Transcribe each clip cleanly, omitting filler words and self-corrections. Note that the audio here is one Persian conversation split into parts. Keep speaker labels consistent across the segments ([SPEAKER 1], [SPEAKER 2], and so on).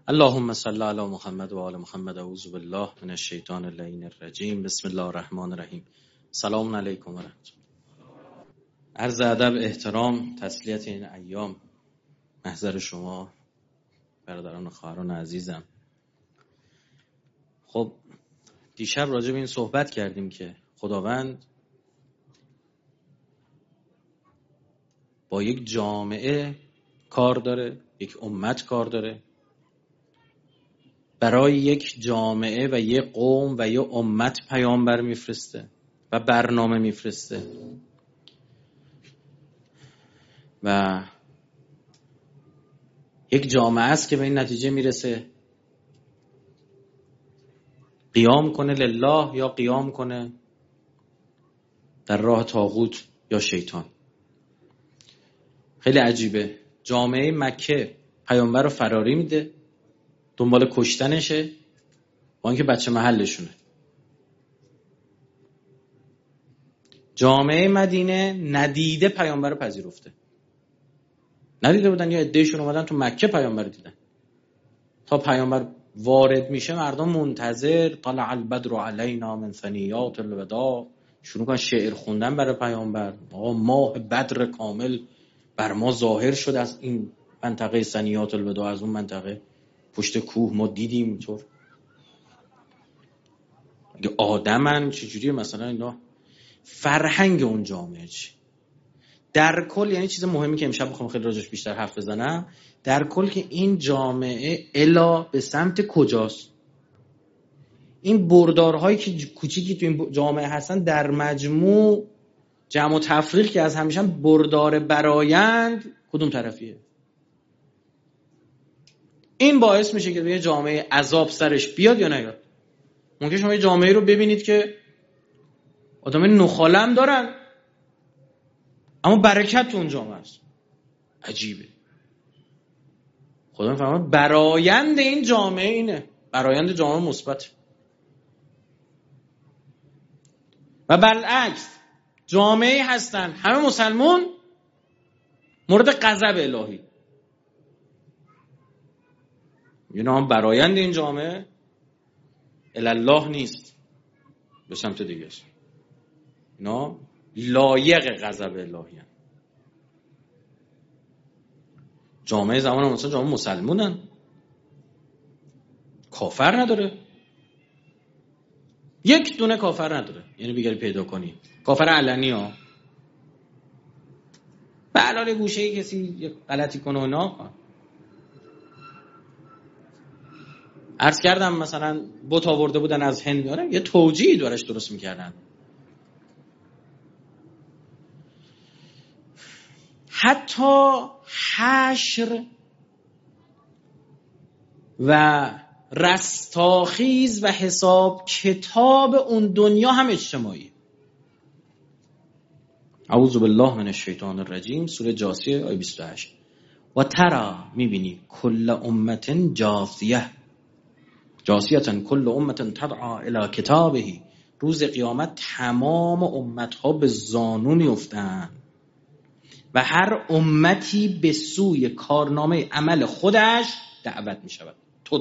[SPEAKER 1] اللهم صل علی محمد و آل محمد. اعوذ بالله من الشیطان اللعین الرجیم. بسم الله الرحمن الرحیم. سلام علیکم و رحمت الله. عرض ادب، احترام، تسلیت این ایام محضر شما برادران و خواهران عزیزم. خب دیشب راجع به این صحبت کردیم که خداوند با یک جامعه کار داره، یک امت کار داره. برای یک جامعه و یک قوم و یک امت پیامبر میفرسته و برنامه میفرسته و یک جامعه است که به این نتیجه میرسه قیام کنه لله یا قیام کنه در راه طاغوت یا شیطان. خیلی عجیبه. جامعه مکه پیامبر رو فراری میده، دنبال کشتنشه، با اینکه بچه محلشونه. جامعه مدینه ندیده پیامبر رو پذیرفته. ندیده بودن یا عدهشون اومدن تو مکه پیامبر دیدن. تا پیامبر وارد میشه مردم منتظر طلع البدر علینا من ثنیات الوداع، شروع کردن شعر خوندن برای پیامبر. ماه بدر کامل بر ما ظاهر شد از این منطقه ثنیات الوداع، از اون منطقه پشت کوه ما دیدیم. اینطور اگه آدمن چجوریه مثلا اینا؟ فرهنگ اون جامعه چی در کل؟ یعنی چیز مهمی که امشب بخوام خیلی راجعش بیشتر حرف بزنم، در کل که این جامعه الا به سمت کجاست؟ این بردارهایی که کوچیکی تو این جامعه هستن در مجموع جمع و تفریق که از همیشه بردار برایند کدوم طرفیه؟ این باعث میشه که یه جامعه عذاب سرش بیاد یا نیاد. ممکن شما یه جامعه رو ببینید که آدمای نخالم دارن اما برکت تو اون جامعه است. عجیبه. خدا میفهمه برایند این جامعه اینه، برایند جامعه مثبت. و بالعکس جامعه هستن همه مسلمون مورد غضب الهی. اینا هم برایند این جامعه الله نیست، به سمت دیگه است. اینا لایق غضب الهی هستن. جامعه زمان مثلا جامعه مسلمونن، کافر نداره، یک دونه کافر نداره. یعنی بگیری پیدا کنی کافر علنی ها، به علاوه گوشه کسی یک غلطی کنه اونا. عرض کردم مثلا بت آورده بودن از هند میارن، یه توجیهی دارش درست میکردن. حتی حشر و رستاخیز و حساب کتاب اون دنیا هم اجتماعی. اعوذ بالله من الشیطان الرجیم، سوره جاثیه آیه 28. و ترى میبینی کل امت جاثیه جاثیه کل امت تدعى الى کتابه. روز قیامت تمام امتها به زانو میافتند و هر امتی به سوی کارنامه عمل خودش دعوت می شود.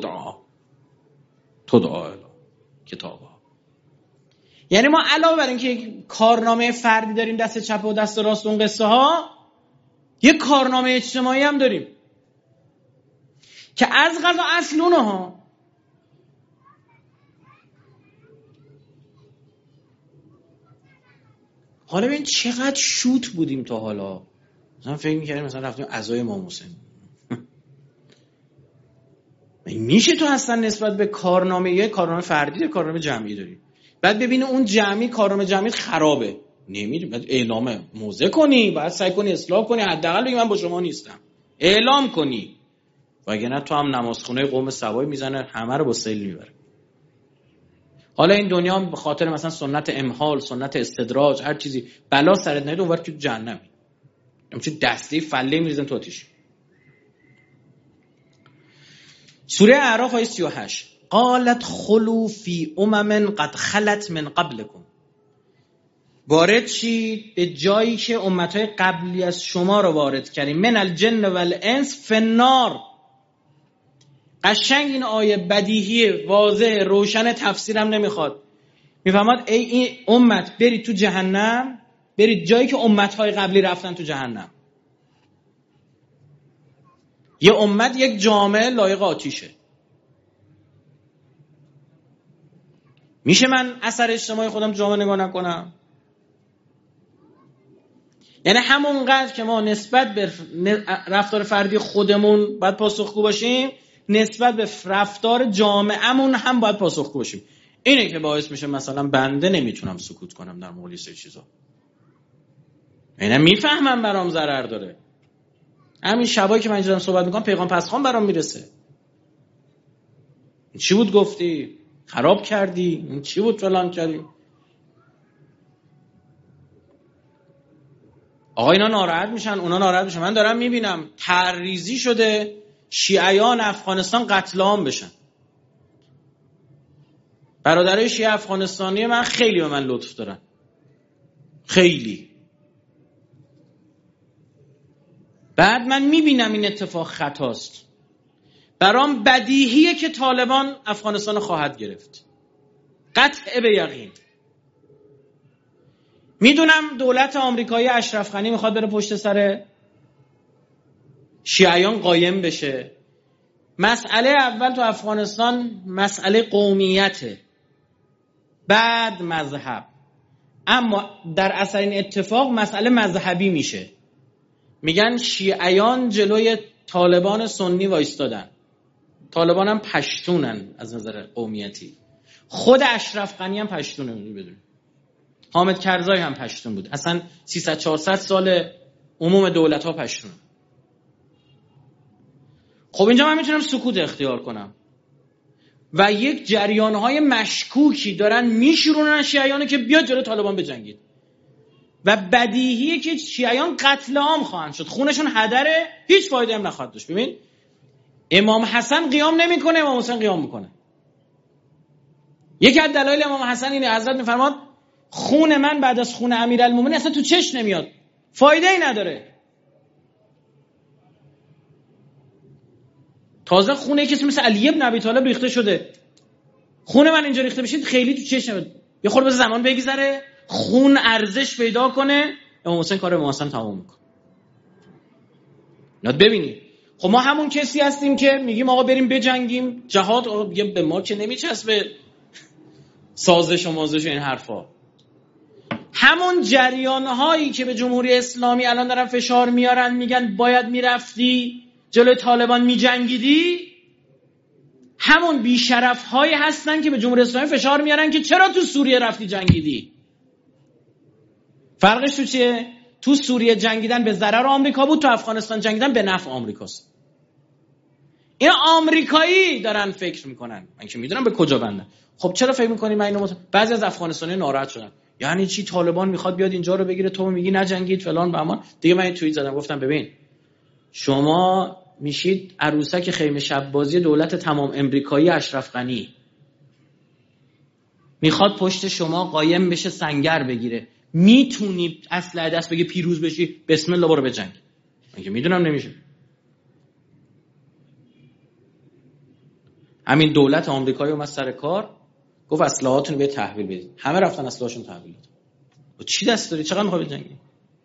[SPEAKER 1] تدعا کتابها. یعنی ما علاوه بر اینکه یک کارنامه فردی داریم دست چپ و دست راست اون قصه ها، یک کارنامه اجتماعی هم داریم که از قضا اصلونه ها. حالا ببین چقدر شوت بودیم تا حالا. مثلا فکر می‌کردیم مثلا رفتیم عزای امام حسین. میشه تو اصلا نسبت به کارنامه فردی کارنامه جمعی داری، بعد ببینی اون جمعی کارنامه جمعی خرابه، نمیری بعد اعلام موضع کنی، بعد سعی کنی اصلاح کنی، حداقل بگی من با شما نیستم، اعلام کنی. وگرنه تو هم نمازخونه قوم سوای میزنه همه رو با سیل میبره. حالا این دنیا به خاطر مثلا سنت امهال، سنت استدراج، هر چیزی بلا سرت نیاد اونور تو جهنمی، همچین دستی فله میریزن تو آتیش. سوره اعراف آیه 38. قالت خلو فی امم قد خلت من قبلکم. وارد شید به جایی که امتهای قبلی از شما رو وارد کردیم. من الجن والانس فی النار. قشنگ این آیه بدیهی واضح روشن تفسیرم نمیخواد. میفهمد ای این امت برید تو جهنم، برید جایی که امتهای قبلی رفتن تو جهنم. یه امت یک جامعه لایق آتیشه. میشه من اثر اجتماعی خودم تو جامعه نگاه نکنم؟ یعنی همونقدر که ما نسبت به رفتار فردی خودمون باید پاسخگو باشیم، نسبت به رفتار جامعهمون هم باید پاسخگو باشیم. اینه که باعث میشه مثلا بنده نمیتونم سکوت کنم در مورد سه چیزا. اینا میفهمم برام ضرر داره. همین شبایی که من اینجا صحبت میکنم پیغام پسخان برام میرسه. چی بود گفتی؟ خراب کردی؟ این چی بود فلان کردی؟ آقا اینا ناراحت میشن، اونا ناراحت میشن. من دارم میبینم تحریزی شده شیعیان افغانستان قتل عام بشن. برادرای شیعه افغانستانی من خیلی به من لطف دارن، خیلی. بعد من میبینم این اتفاق خطاست. برام بدیهیه که طالبان افغانستان خواهد گرفت، قطع به یقین. میدونم دولت آمریکایی اشرف غنی میخواد بره پشت سر شیعیان قایم بشه. مسئله اول تو افغانستان مسئله قومیته، بعد مذهب. اما در اثر این اتفاق مسئله مذهبی میشه. میگن شیعیان جلوی طالبان سنی وایستادن. طالبان هم پشتونن از نظر قومیتی. خود اشرف غنی هم پشتونه، بدون. حامد کرزای هم پشتون بود. اصلا 300-400 سال عموم دولت ها پشتون. خب اینجا من میتونم سکوت اختیار کنم و یک جریانهای مشکوکی دارن میشورونن شیعیانو که بیاد جلو طالبان بجنگید و بدیهیه که شیعیان قتل عام خواهند شد. خونشون هدره، هیچ فایده هم نخواهد داشت. ببین امام حسن قیام نمیکنه، امام حسین قیام میکنه. یکی از دلایل امام حسن اینه، حضرت میفرماد خون من بعد از خون امیرالمومنین اصلا تو چش نمیاد، فایده ای نداره. تازه خونه کسی مثل علی ابن ابی طالب ریخته شده، خون من اینجا ریخته بشه خیلی تو چش نمیاد. یه خورده بذار زمان بگذره، خون ارزش پیدا کنه، امام حسین کار امام حسن تمام میکنه. یاد ببینید. خب ما همون کسی هستیم که میگیم آقا بریم بجنگیم، جهاد دیگه به ما که نمیچسبه، سازش و مازش این حرفا. همون جریان‌هایی که به جمهوری اسلامی الان دارن فشار میارن، میگن باید میرفتی جلوی طالبان میجنگیدی، همون بیشرف‌هایی هستن که به جمهوری اسلامی فشار میارن که چرا تو سوریه رفتی جنگیدی. فرقش تو چیه؟ تو سوریه جنگیدن به ضرر آمریکا بود، تو افغانستان جنگیدن به نفع آمریکاست. این آمریکایی دارن فکر میکنن، من که میدونم به کجا بندن. خب چرا فکر میکنی من اینو بعضی از افغانستانی ناراحت شدن، یعنی چی طالبان میخواد بیاد اینجا رو بگیره، تو میگی نجنگید فلان بهمان دیگه. من توییت زدم گفتم ببین شما میشید عروسک خیمه شب بازی دولت تمام امریکایی اشرف غنی، میخواد پشت شما قایم بشه سنگر بگیره، میتونی اسلحه دست بگی پیروز بشی، بسم الله برو بجنگ. من که میدونم نمیشه. همین دولت آمریکایی اومد سر کار گفت اسلحه‌هاتون رو تحویل بدید، همه رفتن اسلحه‌هاشون تحویل دادن. چی دست داری؟ چقدر میخوای بجنگی؟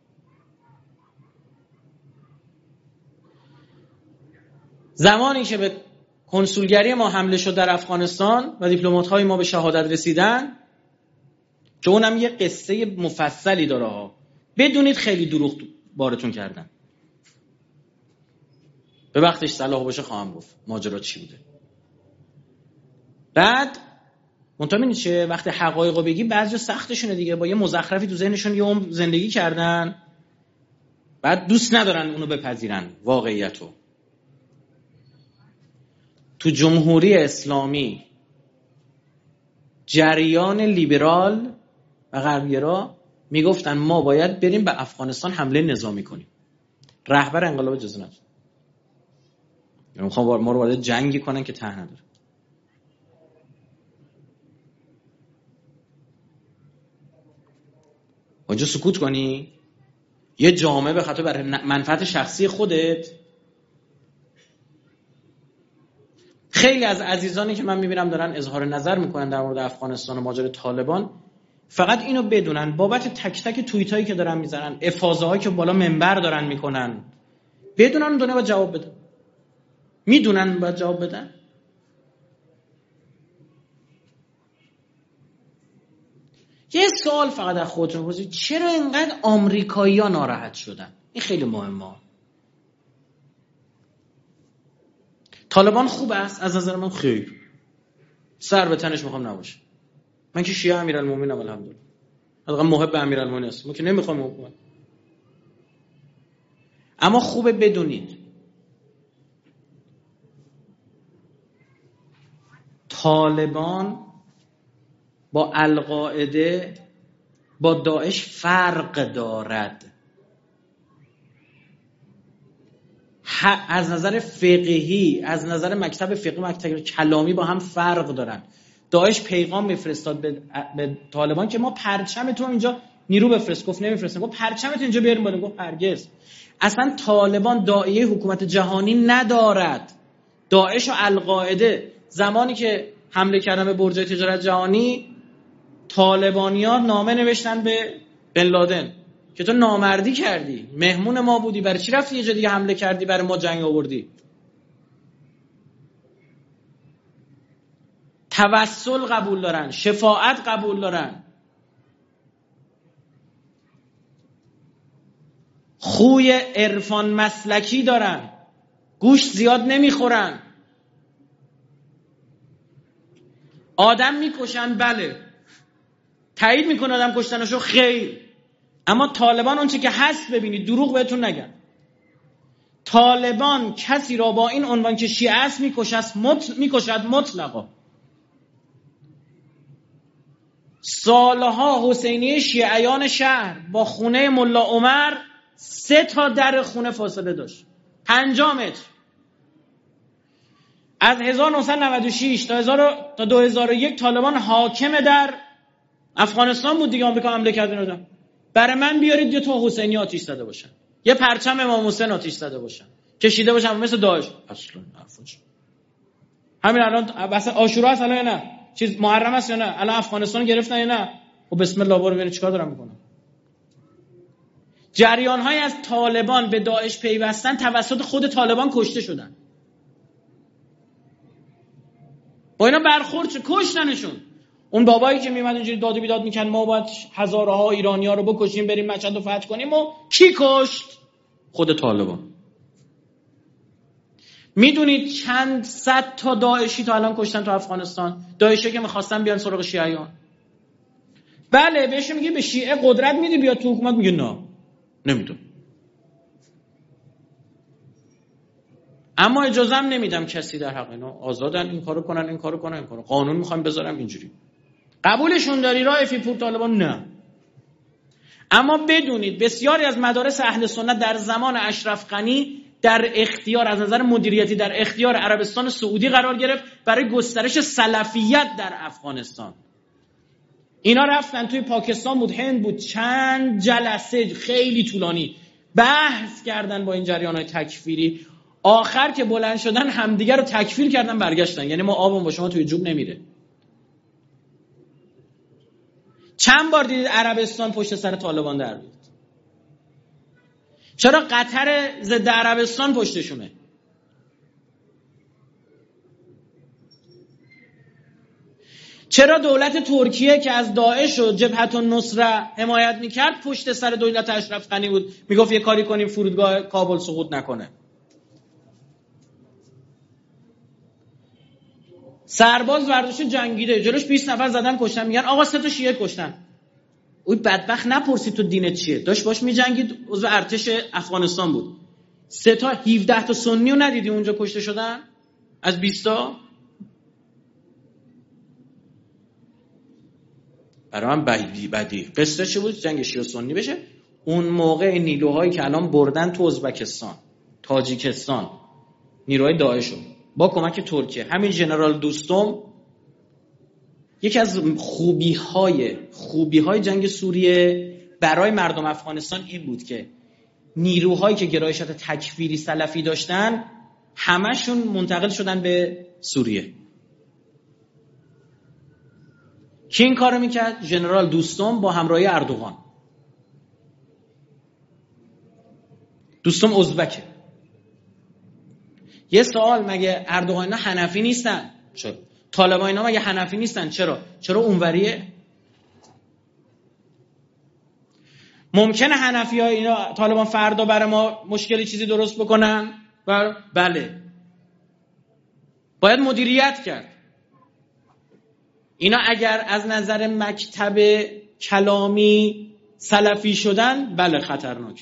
[SPEAKER 1] زمانی که به کنسولگری ما حمله شد در افغانستان و دیپلمات‌های ما به شهادت رسیدن، که اونم یه قصه مفصلی داره ها، بدونید خیلی دروغ بارتون کردن. به وقتش صلاح باشه خواهم گفت ماجرا چی بوده. بعد منتها چه وقتی حقایقو بگی بعضی سختشونه دیگه، با یه مزخرفی تو ذهنشون یه عمر زندگی کردن، بعد دوست ندارن اونو بپذیرن واقعیتو. تو جمهوری اسلامی جریان لیبرال و غربگرا میگفتن ما باید بریم به افغانستان حمله نظامی کنیم. رهبر انقلاب اجازه نداد، یعنی میخوان ما رو وارد جنگی کنن که ته نداره. اونجا سکوت کنی، یه جامعه به خاطر برای منفعت شخصی خودت. خیلی از عزیزانی که من میبینم دارن اظهار نظر میکنن در مورد افغانستان و ماجرای طالبان، فقط اینو بدونن بابت تک تک توییت هایی که دارن میزنن، افاضه هایی که بالا منبر دارن میکنن، بدونن دنیا باید جواب بدن. میدونن باید جواب بدن. یه سوال فقط از خودتون بپرسید، چرا اینقدر آمریکایی‌ها ناراحت شدن؟ این خیلی مهمه. طالبان خوب است از نظر من؟ خیر. سر به تنش میخوام نباشه. من که شیعه امیرالمومنینم الحمدلله. حداقل محب امیرالمومنین هستم. من که نمیخوام حکومت. اما خوبه بدونید طالبان با القاعده با داعش فرق دارد. از نظر فقهی، از نظر مکتب فقهی، مکتب کلامی با هم فرق دارن. داعش پیغام میفرستاد به طالبان که ما پرچمتون اینجا نیرو بفرست، گفت نمیفرستم. گفت پرچمتون اینجا بیاریم بالا، گفت هرگز. اصلا طالبان داعیه حکومت جهانی ندارد. داعش و القاعده زمانی که حمله کردن به برج تجارت جهانی، طالبانی‌ها نامه نوشتن به بن لادن که تو نامردی کردی، مهمون ما بودی، برای چی رفتی یه جا دیگه حمله کردی، برای ما جنگ آوردی. توسل قبول دارن، شفاعت قبول دارن، خوی عرفان مسلکی دارن، گوشت زیاد نمیخورن. آدم میکشن، بله، تایید میکنه آدم کشتنشو، خیر. اما طالبان اون چه که هست ببینید، دروغ بهتون نگن. طالبان کسی را با این عنوان که شیعه است میکشد مطلقا. سالها حسینیه شیعیان شهر با خونه ملا عمر 3 تا در خونه فاصله داشت، 50 متر. از 1996 تا 2001 طالبان حاکم در افغانستان بود دیگه. آمریکا حمله کرد اینا. برای من بیارید یه تو حسینی آتش زده باشن، یه پرچم امام حسین آتش زده باشن، کشیده باشن مثل داعش. اصلا نفوش. همین الان بس عاشورا هست الان یا نه؟ چیز محرم است یا نه؟ الان افغانستان گرفتن یا نه؟ و بسم الله برو ببین چیکار دارن میکنن. جریان های از طالبان به داعش پیوستن توسط خود طالبان کشته شدن. با اینا برخورد شد، کشتنشون. اون بابایی که میمد اینجوری داد و بیداد میکرد ما باید هزارها ایرانی‌ها رو بکشیم بریم مشهد رو فتح کنیم، و کی کشت؟ خود طالبان. میدونید چند صد تا داعشی تا الان کشتن تو افغانستان؟ داعشی که میخواستن بیان سراغ شیعیان. بله، بهش میگه به شیعه قدرت میدی بیاد تو حکومت، میگه نه نمیدونم. اما اجازه هم نمیدم کسی در حق اینا، آزادن این کارو کنن، این کارو کنن، این کارو. قانون میخوام بذارم اینجوری. قبولشون داری رائفی پور طالبان؟ نه. اما بدونید بسیاری از مدارس اهل سنت در زمان اشرف غنی در اختیار، از نظر مدیریتی در اختیار عربستان سعودی قرار گرفت برای گسترش سلفیت در افغانستان. اینا رفتن توی پاکستان بود، هند بود، چند جلسه خیلی طولانی بحث کردن با این جریان‌های تکفیری. آخر که بلند شدن همدیگر رو تکفیر کردن، برگشتن. یعنی ما آبمون با شما توی جوب نمیره. چند بار دیدید عربستان پشت سر طالبان در بیاد؟ چرا قطر ضد عربستان پشتشونه؟ چرا دولت ترکیه که از داعش و جبهت النصره حمایت میکرد پشت سر دولت اشرف غنی بود، میگفت یه کاری کنیم فرودگاه کابل سقوط نکنه؟ سرباز ورداش جنگیده، جلوش 20 نفر زدن کشتن، میگن آقا 3 تا شیعه کشتن. اوی بدبخت نپرسید تو دینت چیه، داشت باش میجنگید، عضو ارتش افغانستان بود. 3 تا 17 تا سنی رو ندیدی اونجا کشته شدن از 20 تا؟ برای من بدی. قصه چه بود؟ جنگ شیعه سنی بشه. اون موقع نیروهایی که الان بردن تو ازبکستان، تاجیکستان، نیروهای داعش با کمک ترکیه، همین ژنرال دوستم، یکی از خوبی‌های جنگ سوریه برای مردم افغانستان این بود که نیروهایی که گرایشات تکفیری سلفی داشتن همشون منتقل شدن به سوریه. کی این کارو میکرد؟ ژنرال دوستم با همراهی اردوغان. دوستم ازبکه. یه سوال، مگه اردوغان اینا حنفی نیستن؟ چرا؟ طالبان اینا مگه حنفی نیستن؟ چرا اونوریه؟ ممکنه حنفی های اینا طالبان فردا برای ما مشکلی چیزی درست بکنن؟ بله. باید مدیریت کرد. اینا اگر از نظر مکتب کلامی سلفی شدن، بله خطرناک.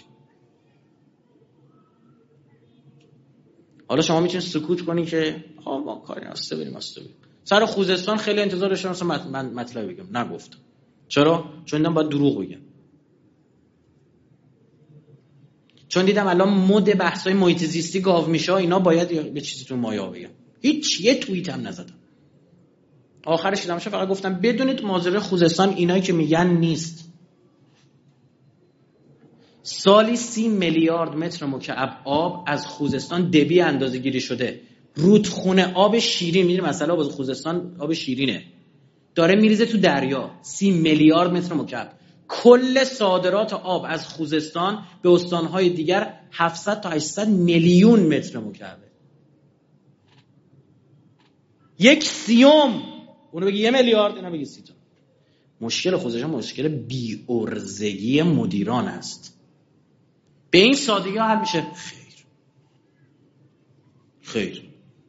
[SPEAKER 1] حالا شما میتونید سکوت کنی که ما کاری نسته بریم. سر خوزستان خیلی انتظار داشتم من مطلب بگم، نگفتم. چرا؟ چون دیدم باید دروغ بگم. چون دیدم الان مد بحثای محیط زیستی گاو میشه، اینا باید یه چیزی تو مایا بگم. یه توییت هم نزدم. آخرش دیدم فقط گفتم بدونید ماجرای خوزستان اینایی که میگن نیست. سالی 30 میلیارد متر مکعب آب از خوزستان دبی اندازه گیری شده. رودخونه آب شیرین، میدونی مثلا آب خوزستان آب شیرینه، داره میریزه تو دریا. 30 میلیارد متر مکعب. کل صادرات آب از خوزستان به استانهای دیگر 700 تا 800 میلیون متر مکعبه. 1/30. اونو بگی 1 میلیارد، اینا بگی 30 تا. مشکل خوزستان مشکل بی‌عرضگی مدیران است. به این سادگی حل میشه؟ خیر.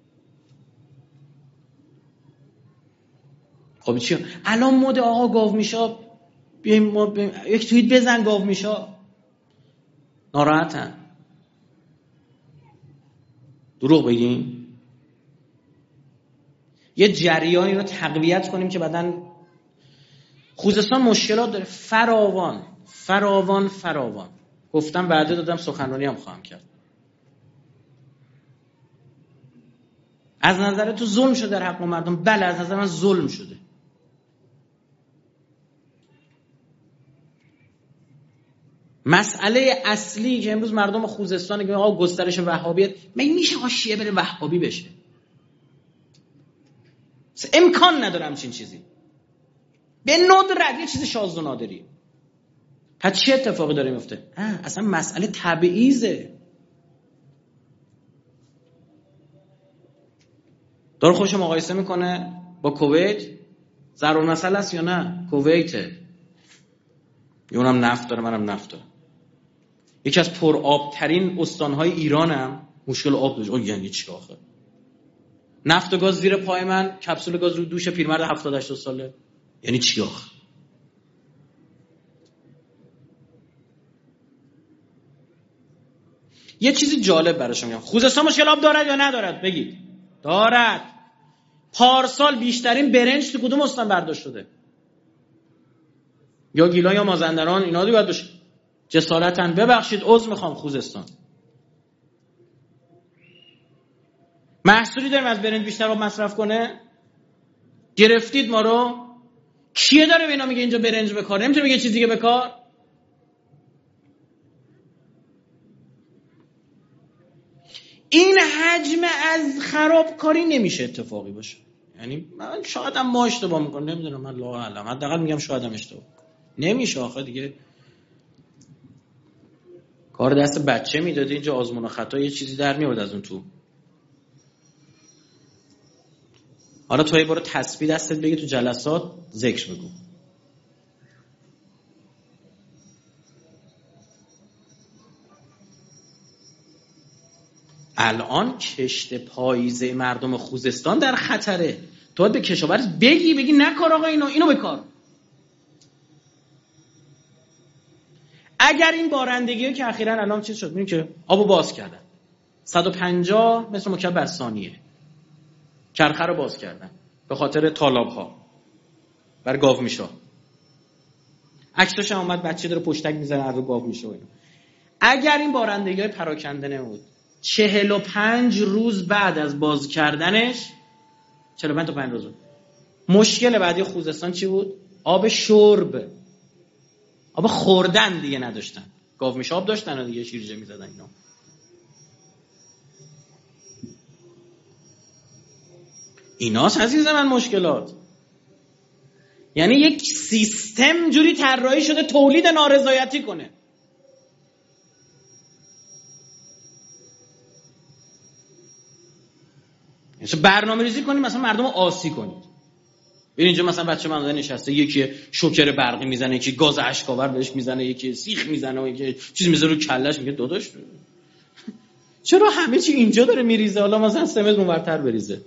[SPEAKER 1] خب چی؟ الان مد آقا گاو میشه، بیایم ما یک توییت بزن گاو میشه. ناراحتن. دروغ بگیم. یه جریانی رو تقویت کنیم که بعدن خوزستان مشکلات داره فراوان. گفتم وعده دادم سخنرانی هم خواهم کرد. از نظر تو ظلم شده در حق مردم؟ بله، از نظر من ظلم شده. مسئله اصلی که امروز مردم خوزستان که آقا گسترش وهابیت، مگه میشه آقا شیعه بره وهابی بشه؟ امکان نداره همچین چیزی. به ندرت یه چیز شاذ و نادری. پس چه اتفاقی داره میفته؟ اصلا مسئله تبعیضه. داره خوش مقایسه میکنه با کویت. ضرب المثل است یا نه؟ کویته. اونم نفت داره، منم نفت دارم. یکی از پر آب ترین استانهای ایرانم مشکل آب داره. یعنی چی آخه؟ نفت و گاز زیر پای من، کپسول گاز رو دوش پیرمرد 70 80 ساله. یعنی چی آخه؟ یه چیزی جالب براشون میگم. خوزستان مشکل آب دارد یا ندارد؟ بگید. دارد. پارسال بیشترین برنج تو کدوم استان برداشت شده؟ یا گیلان یا مازندران. اینا دیگه باید بشه. جسارتاً ببخشید عذر میخوام خوزستان. محصولی داریم از برنج بیشتر آب مصرف کنه؟ گرفتید ما رو؟ کیه داره به اینا میگه اینجا برنج بکار؟ نمیتونه بگه چیز دیگه بکار؟ این حجم از خرابکاری نمیشه اتفاقی باشه. یعنی من شاید هم ما اشتباه میکنم، نمیدونم، من الله اعلم، حداقل میگم شاید هم اشتباه نمیشه. آخه دیگه کار دست بچه میدادی، اینجا آزمون و خطا یه چیزی در میاد از اون تو. حالا تو یه بار تسبیح دستت بگی تو جلسات ذکر بگو. الان کشت پاییزه مردم خوزستان در خطره. تو باید به کشاورز بگی نکار آقا اینو بکار. اگر این بارندگی که اخیراً الان چیز شد، میگن که آبو باز کردن 150 متر مکعب بر ثانیه، کرخه رو باز کردن به خاطر تالاب‌ها بر گاو میشه. عکسش هم اومد، بچه داره پشتک میزنه رو گاو میشه. اگر این بارندگی پراکنده نبود 45 روز بعد از باز کردنش، 45 تا 5 روز، مشکل بعدی خوزستان چی بود؟ آب شرب. آب خوردن دیگه نداشتن. گاو میشه آب داشتن دیگه، شیرجه میزدن اینا. ایناست عزیز من مشکلات. یعنی یک سیستم جوری طراحی شده تولید نارضایتی کنه. برنامه‌ریزی کنید مثلا مردم رو آسی کنید. ببین اینجا مثلا بچه من نشسته، یکی شوکر برقی میزنه، یکی گاز اشکاور بهش میزنه، یکی سیخ میزنه و یکی چیز میذاره رو کلهش. میگه داداش چرا همه چی اینجا داره میریزه، حالا مثلا 3 متر اونورتر بریزه.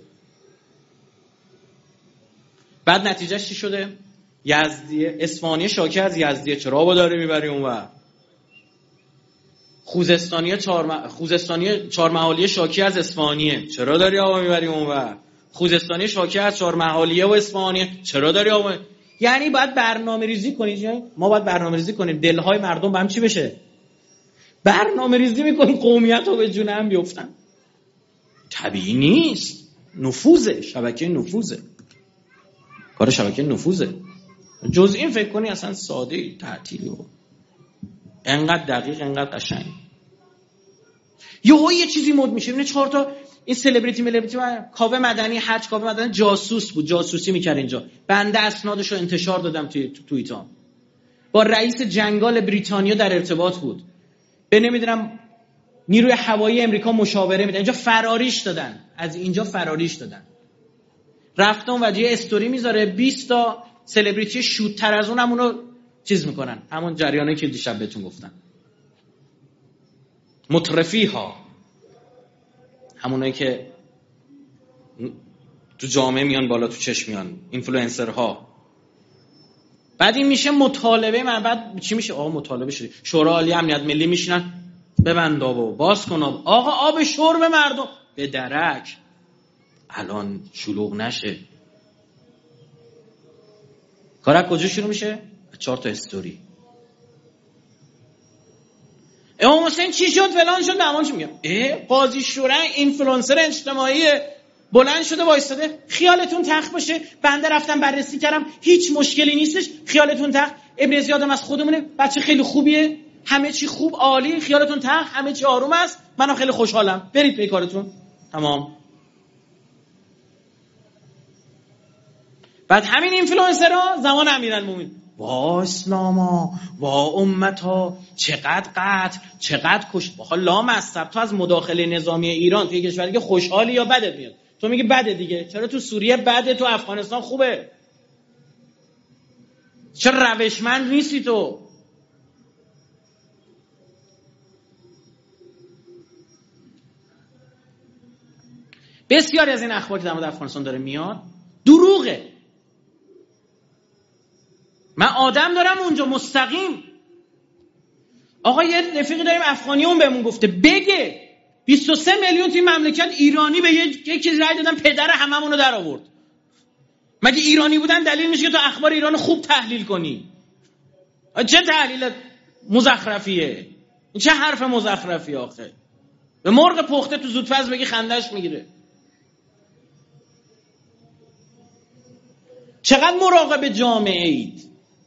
[SPEAKER 1] بعد نتیجهش چی شده؟ یزدیه اصفهانی شاکی از یزدیه چرا آبا داره میبری اونور؟ خوزستانی چهارمحالی شاکی از اصفهانیه چرا داری آبا میبری اونور؟ خوزستانی شاکی از چهارمحالیه و اصفهانیه چرا داری آبا؟ یعنی باید برنامه‌ریزی کنید. ما باید برنامه‌ریزی کنیم دلهای مردم به هم چی بشه. برنامه‌ریزی میکنیم قومیت‌ها به جون هم بیفتن. طبیعی نیست. نفوذه، شبکه نفوذه. کار شبکه نفوذه. جز این فکر کنی اصلا ساده تعطیلی و انقدر دقیق انقدر قشنگ. یه چیزی مد میشه. ببین 4 تا این سلبریتی کاوه مدنی حج کاوه مدنی جاسوس بود، جاسوسی میکرد اینجا. بنده اسنادشو انتشار دادم توی توییتام. با رئیس جنگال بریتانیا در ارتباط بود. به نمیدونم نیروی هوایی امریکا مشاوره میدن. اینجا فراریش دادن. از اینجا فراریش دادن. رفتم و یه استوری میذاره 20 تا سلبریتی شوت‌تر از اون همونو چیز میکنن. همون جریانی که دیشب بهتون گفتم. مترفی ها، همونایی که تو جامعه میان بالا تو چشم میان، اینفلوئنسر ها. بعد این میشه مطالبه. من بعد چی میشه؟ آقا مطالبه شده، شورای عالی امنیت ملی میشینن ببند آبو باز کن آقا آب شرب مردم به درک. الان شلوغ نشه. کار کجا شروع میشه؟ 4 تا استوری. امام حسین چی شد فلان شد نمان چی میگم؟ قاضی شورای اینفلوئنسر اجتماعی بلند شده وایستاده خیالتون تخت باشه. بنده رفتم بررسی کردم هیچ مشکلی نیستش. خیالتون تخت. ابراز یادم از خودمونه، بچه خیلی خوبیه، همه چی خوب عالی، خیالتون تخت، همه چی آروم است، منم خیلی خوشحالم، برید به کارتون. تمام. بعد همین اینفلوئنسرها زمان امیرالمومنین وا اسلاما وا امتا چقدر قتل چقدر کش. بخواه لامصب تو از مداخله نظامی ایران توی کشور دیگه خوشحالی یا بدت میاد؟ تو میگی بده دیگه. چرا تو سوریه بده، تو افغانستان خوبه؟ چرا روشمند نیستی تو؟ بسیاری از این اخبار که در مورد افغانستان داره میاد دروغه. من آدم دارم اونجا مستقیم. آقا یه رفیقی داریم افغانی، اون بهمون گفته بگه 23 میلیون توی مملکت ایرانی به یکی رای دادن پدر هممونو در آورد. مگه ایرانی بودن دلیل میشه که تو اخبار ایران خوب تحلیل کنی؟ چه تحلیل مزخرفیه؟ چه حرف مزخرفی آخه؟ به مرغ پخته تو زودفز بگی خندش میگیره. چقدر مراقب جامعه اید؟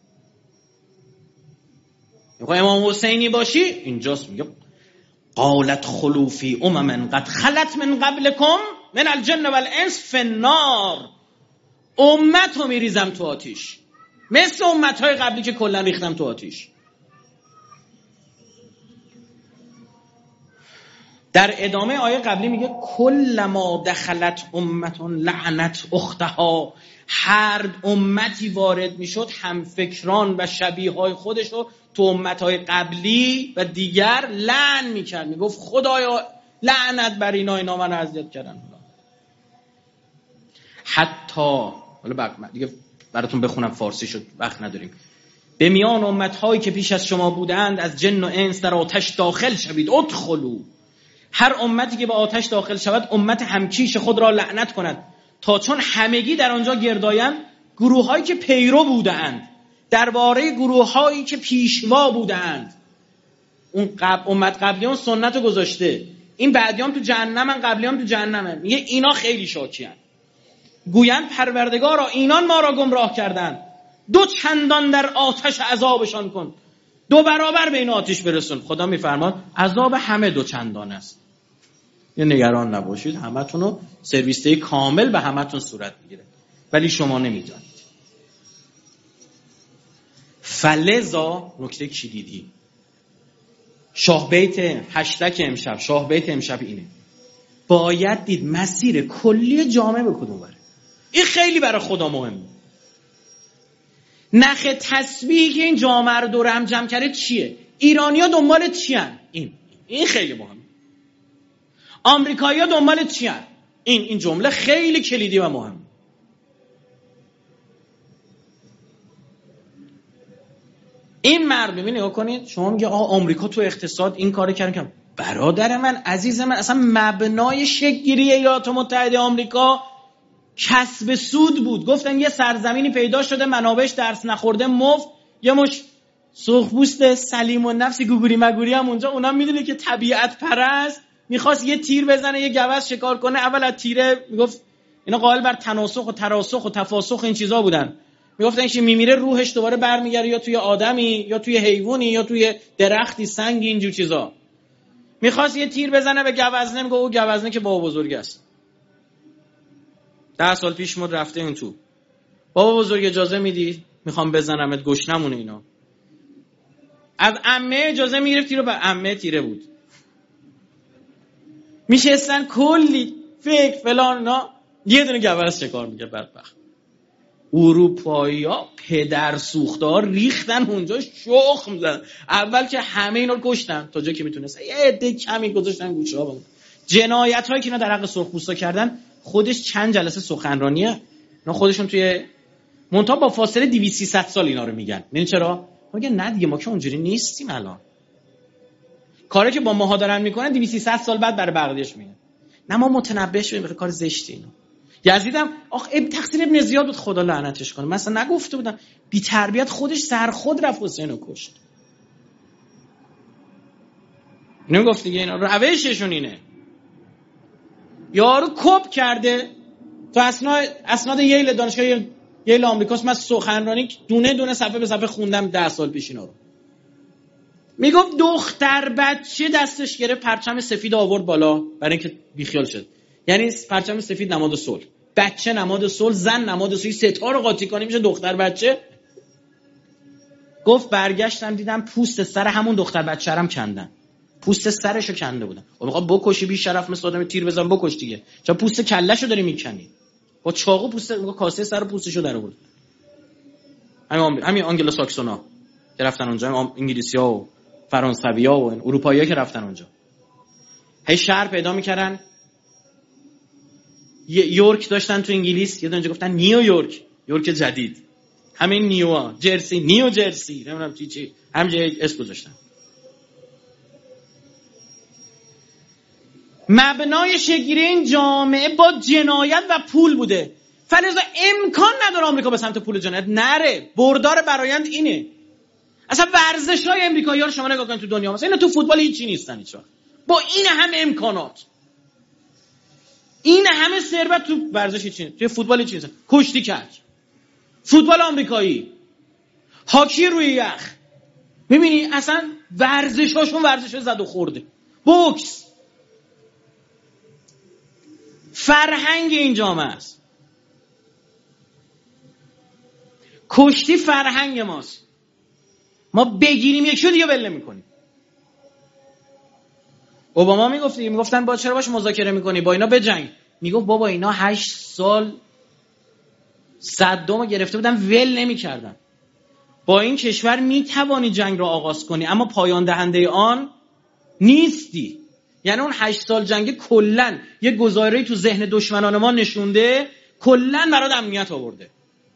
[SPEAKER 1] امام حسینی باشی اینجاست میگه قالت خلوفی امم قد خلت من قبلکم من الجن والانس فی النار. امت رو میریزم تو آتیش مثل امتهای قبلی که کلا ریختم تو آتیش. در ادامه آیه قبلی میگه کلما دخلت امتون لعنت اختها. هر امتی وارد میشد هم فکران و شبیه های خودش رو تو امتهای قبلی و دیگر لعن میکرد. میگفت خدایا لعنت بر اینا من اذیت کردن. حتی حالا دیگه براتون بخونم فارسی شد وقت نداریم. به میان امتهایی که پیش از شما بودند از جن و انس در آتش داخل شوید ادخلوا. هر امتی که به آتش داخل شود امت همکیش خود را لعنت کند تا چون همگی در آنجا گردایند گروه‌هایی که پیرو بودند درباره گروه‌هایی که پیشوا بودند. اون امت قبلی اون سنت رو گذاشته، این بعدیام تو جهنمن قبلیام تو جهنمن. میگه اینا خیلی شاکیان. گویند پروردگارا اینان ما را گمراه کردند، 2 چندان در آتش عذابشان کن، 2 برابر به این آتش برسون. خدا میفرماد عذاب همه 2 چندان است. یا نگران نباشید، همتونو سرویس دی کامل به همتون صورت میگیره، ولی شما نمیدونید. فلذا نکته کلیدی شاه بیت هشتگ امشب، شاه بیت امشب اینه: باید دید مسیر کلی جامعه به کدوم بره. این خیلی برای خدا مهمه. نخ تسبیحی که این جامعه رو دور هم جمع کرده چیه؟ ایرانی‌ها دنبال چی هن؟ این خیلی مهمه. آمریکایی‌ها دنبال چی هن؟ این جمله خیلی کلیدی و مهمه. این مرد ببین نگاه کنید، شما میگه آمریکا تو اقتصاد این کارو کرد. برادر من، عزیز من، اصلا مبنای شکل‌گیری ایالات متحده آمریکا کسب سود بود. گفتن یه سرزمینی پیدا شده، منابعش درس نخورده، مفت، یه مش سرخپوست سلیم النفسی گوگوری مگوری هم اونجا، اونا میدونه که طبیعت پرست، میخواست یه تیر بزنه، یه گوز شکار کنه. اول از تیره میگفت اینا قائل بر تناسخ و تراسخ و تفاسخ این چیزا بودن، میگفتن که میمیره روحش دوباره برمیگره یا توی آدمی یا توی حیوانی یا توی درختی، سنگی، اینجور چیزا. میخواست یه تیر بزنه به گوزنه، میگه او گوزنه که بابا بزرگ است. 10 سال پیش مد رفته این تو، بابا بزرگ اجازه میدی میخوام بزنمت، گشنمونه اینا. از عمه اجازه میگرفتی رو به عمه تیره بود. میشستن کلی فکر فلان، نه یه دونه گوز شکار میگه. بدبخت اروپایی‌ها پدر سوختار ریختن اونجا، شخم زدن. اول که همه اینا رو کشتن تا جایی که میتونستن، یه عده کمی گذاشتن گوشه ها. جنایت‌هایی که اینا در حق سرخپوستا کردن خودش چند جلسه سخنرانیه، اینا خودشون توی منتها با فاصله 200-300 سال اینا رو میگن. ببین چرا؟ میگن نه دیگه ما که اونجوری نیستیم. الان کاری که با ماها دارن میکنن 200-300 سال بعد برای بقیه‌اش میگن. نه ما متنبه شدیم به کار زشتی اینا. یزیدم تقصیر ابن زیاد بود، خدا لعنتش کنه. مثلا نگفته بودن بی تربیت خودش سر خود رفت حسینو کشت. اینو گفت دیگه، اینا روششون اینه. یارو کپ کرده تو اسناد ییل، دانشگاه ییل آمریکاست. من سخنرانی دونه دونه صفحه به صفحه خوندم 10 سال پیش اینا رو. میگفت دختر بچه دستش گرفت پرچم سفید آورد بالا برای اینکه بیخیال شد. یعنی پرچم سفید نماد صلح، بچه نماد صلح، زن نماد صلح، ستا رو قاطی کنی میشه دختر بچه. گفت برگشتم دیدم پوست سر همون دختر بچه هم کندن، پوست سرشو کنده بودن. و میخواد بکشی بی شرف مثل آدم تیر بزن بکش دیگه، چرا پوست کلهشو داری میکنی؟ با چاقو پوست کاسه سر پوستشو در آورد. همین آنگلو ساکسونا که رفتن اونجا، انگلیسی‌ها و فرانسوی‌ها و اروپایی‌ها که رفتن اونجا، هی شهر پیدا میکردن. یورک داشتن تو انگلیس، یه دونجا گفتن نیویورک، یورک جدید. همین نیوها، جرسی، نیو جرسی، نمیدونم چی همینجا اسم گذاشتن. مبنای شکل‌گیری این جامعه با جنایت و پول بوده. فلذا امکان نداره آمریکا به سمت پول جنایت نره. بردار برآیند اینه. اصلا ورزش‌های آمریکایی‌ها رو شما نگاه کنید تو دنیا، مثلا اینا تو فوتبال هیچی نیستن هیچ وقت. با این همه امکانات، این همه ثروت، تو ورزش هیچی نیست. تو فوتبال هیچی نیست. کشتی کج، فوتبال آمریکایی، هاکی روی یخ. می‌بینی اصلا ورزش‌هاشون ورزش زد و خورده. بوکس فرهنگ این جامعه است. کشتی فرهنگ ماست. ما بگیریم یکیو دیگه ول نمی‌کنیم. اوباما میگفتن با چرا باش مذاکره می‌کنی؟ با اینا بجنگ. میگفت بابا اینا 8 سال صدامو گرفته بودن ول نمی‌کردن. با این کشور میتوانی جنگ را آغاز کنی اما پایان دهنده آن نیستی. یعنی اون 8 سال جنگ کلن یه گزاره‌ای تو ذهن دشمنان ما نشونده، کلن برات امنیت آورده.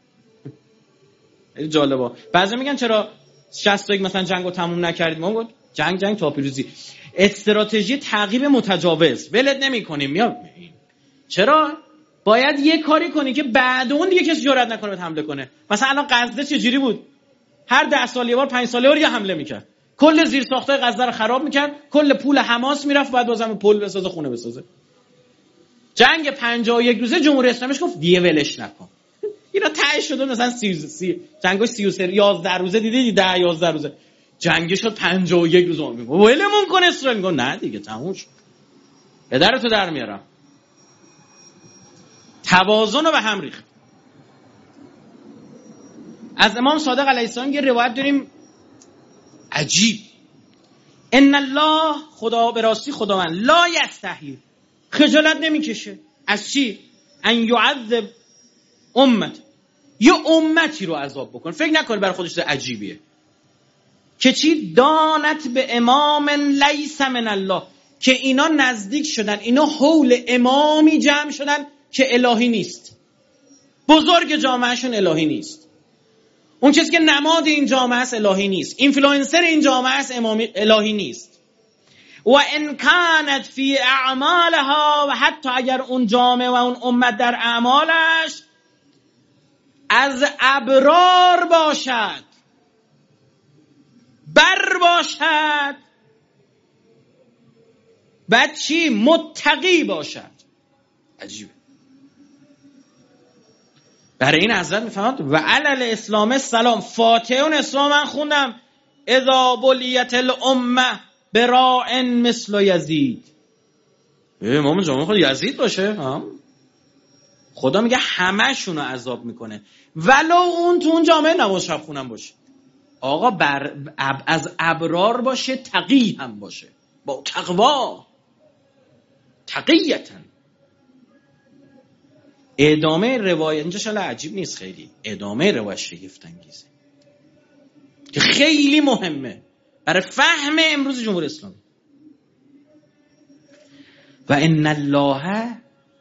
[SPEAKER 1] خیلی جالبه. بعضی میگن چرا 61 مثلا جنگو تموم نکردید؟ ما گفت جنگ تا پیروزی. استراتژی تعقیب متجاوز ولت نمی‌کنیم. میاد چرا باید یه کاری کنی که بعد اون دیگه کسی جرئت نکنه به حمله کنه. مثلا الان غزه چجوری بود؟ هر 10 سال یه بار 5 ساله یه حمله میکرد، کل زیرساختای غزه رو خراب میکرد، کل پول حماس میرفت، بعد بازم پول بسازه، خونه بسازه. جنگ 51 روزه جمهوری اسلامیش گفت دیگه ولش نکن. اینا ته شده مثلا 30 جنگش 33 11 روزه دیدی 10 11 روزه جنگش شد 51 روز. میگه ولمون کن اسرائیل. میگه نه دیگه تموم شد. پدرتو در میارم. توازن رو به هم ریخت. از امام صادق علیه السلام یه روایت داریم عجیب. ان الله، خدا به راستی خداوند، لا یستحیی، خجالت نمیکشه از چی؟ ان یعذب امت، یه امتی رو عذاب بکن. فکر نکنه برای خودش عجیبیه که چی؟ دانت به امام لیس من الله، که اینا نزدیک شدن، اینا حول امامی جمع شدن که الهی نیست، بزرگ جامعهشون الهی نیست، اون کسی که نماد این جامعه است الهی نیست، اینفلوئنسر این جامعه است الهی نیست. و ان کانت فی اعمالها، و حتی اگر اون جامعه و اون امت در اعمالش از ابرار باشد، بر باشد، بعد چی؟ متقی باشد. عجیبه. برای این حضرت میفهمد و علل اسلام السلام، فاتحه اون اسلام من خوندم، اذا بلیت الامه براء مثل یزید. امام جامعه خود یزید باشه، خدا میگه همه شونو عذاب میکنه، ولو اون تو اون جامعه نماز شب خونم باشه. آقا از ابرار باشه، تقی هم باشه، با تقوا، تقیتن. ادامه روایت اینجا شاید عجیب نیست خیلی، ادامه روایت شگفت انگیزه که خیلی مهمه برای فهم امروز جمهوری اسلامی. و ان الله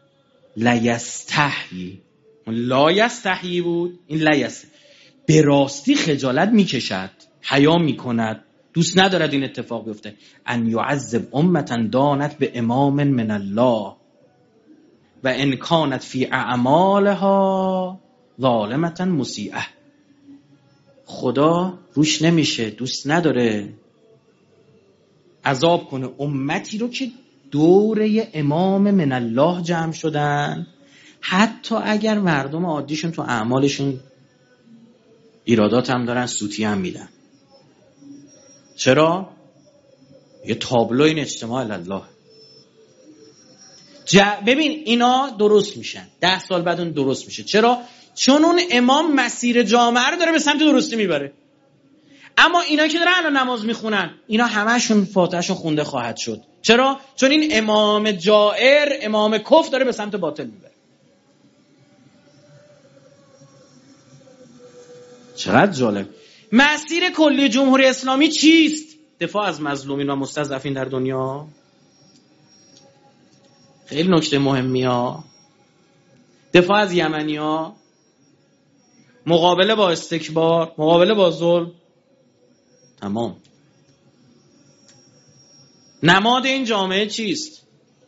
[SPEAKER 1] لیستحیی، لا یستحیی بود، این لیستحیی، به راستی خجالت میکشد، حیا میکند، دوست ندارد این اتفاق بیفته. ان یعذب امتا دانت به امام من الله و ان کانت فی اعمالها ظالمتا مسیئه. خدا روش نمیشه، دوست نداره عذاب کنه امتی رو که دوره امام من الله جمع شدن، حتی اگر مردم عادیشون تو اعمالشون ایرادات هم دارن، سوتی هم میدن. چرا؟ یه تابلو این اجتماع الله. ببین اینا درست میشن، 10 سال بعد اون درست میشه. چرا؟ چون اون امام مسیر جامعه رو داره به سمت درستی میبره. اما اینا که دارن الان نماز میخونن، اینا همشون فاتحهشون خونده خواهد شد. چرا؟ چون این امام جائر، امام کفر داره به سمت باطل میبره. چقدر جالب. مسیر کلی جمهوری اسلامی چیست؟ دفاع از مظلومین و مستضعفین در دنیا. خیلی نکته مهمی ها. دفاع از یمنی ها، مقابله با استکبار، مقابله با ظلم. تمام. نماد این جامعه چیست؟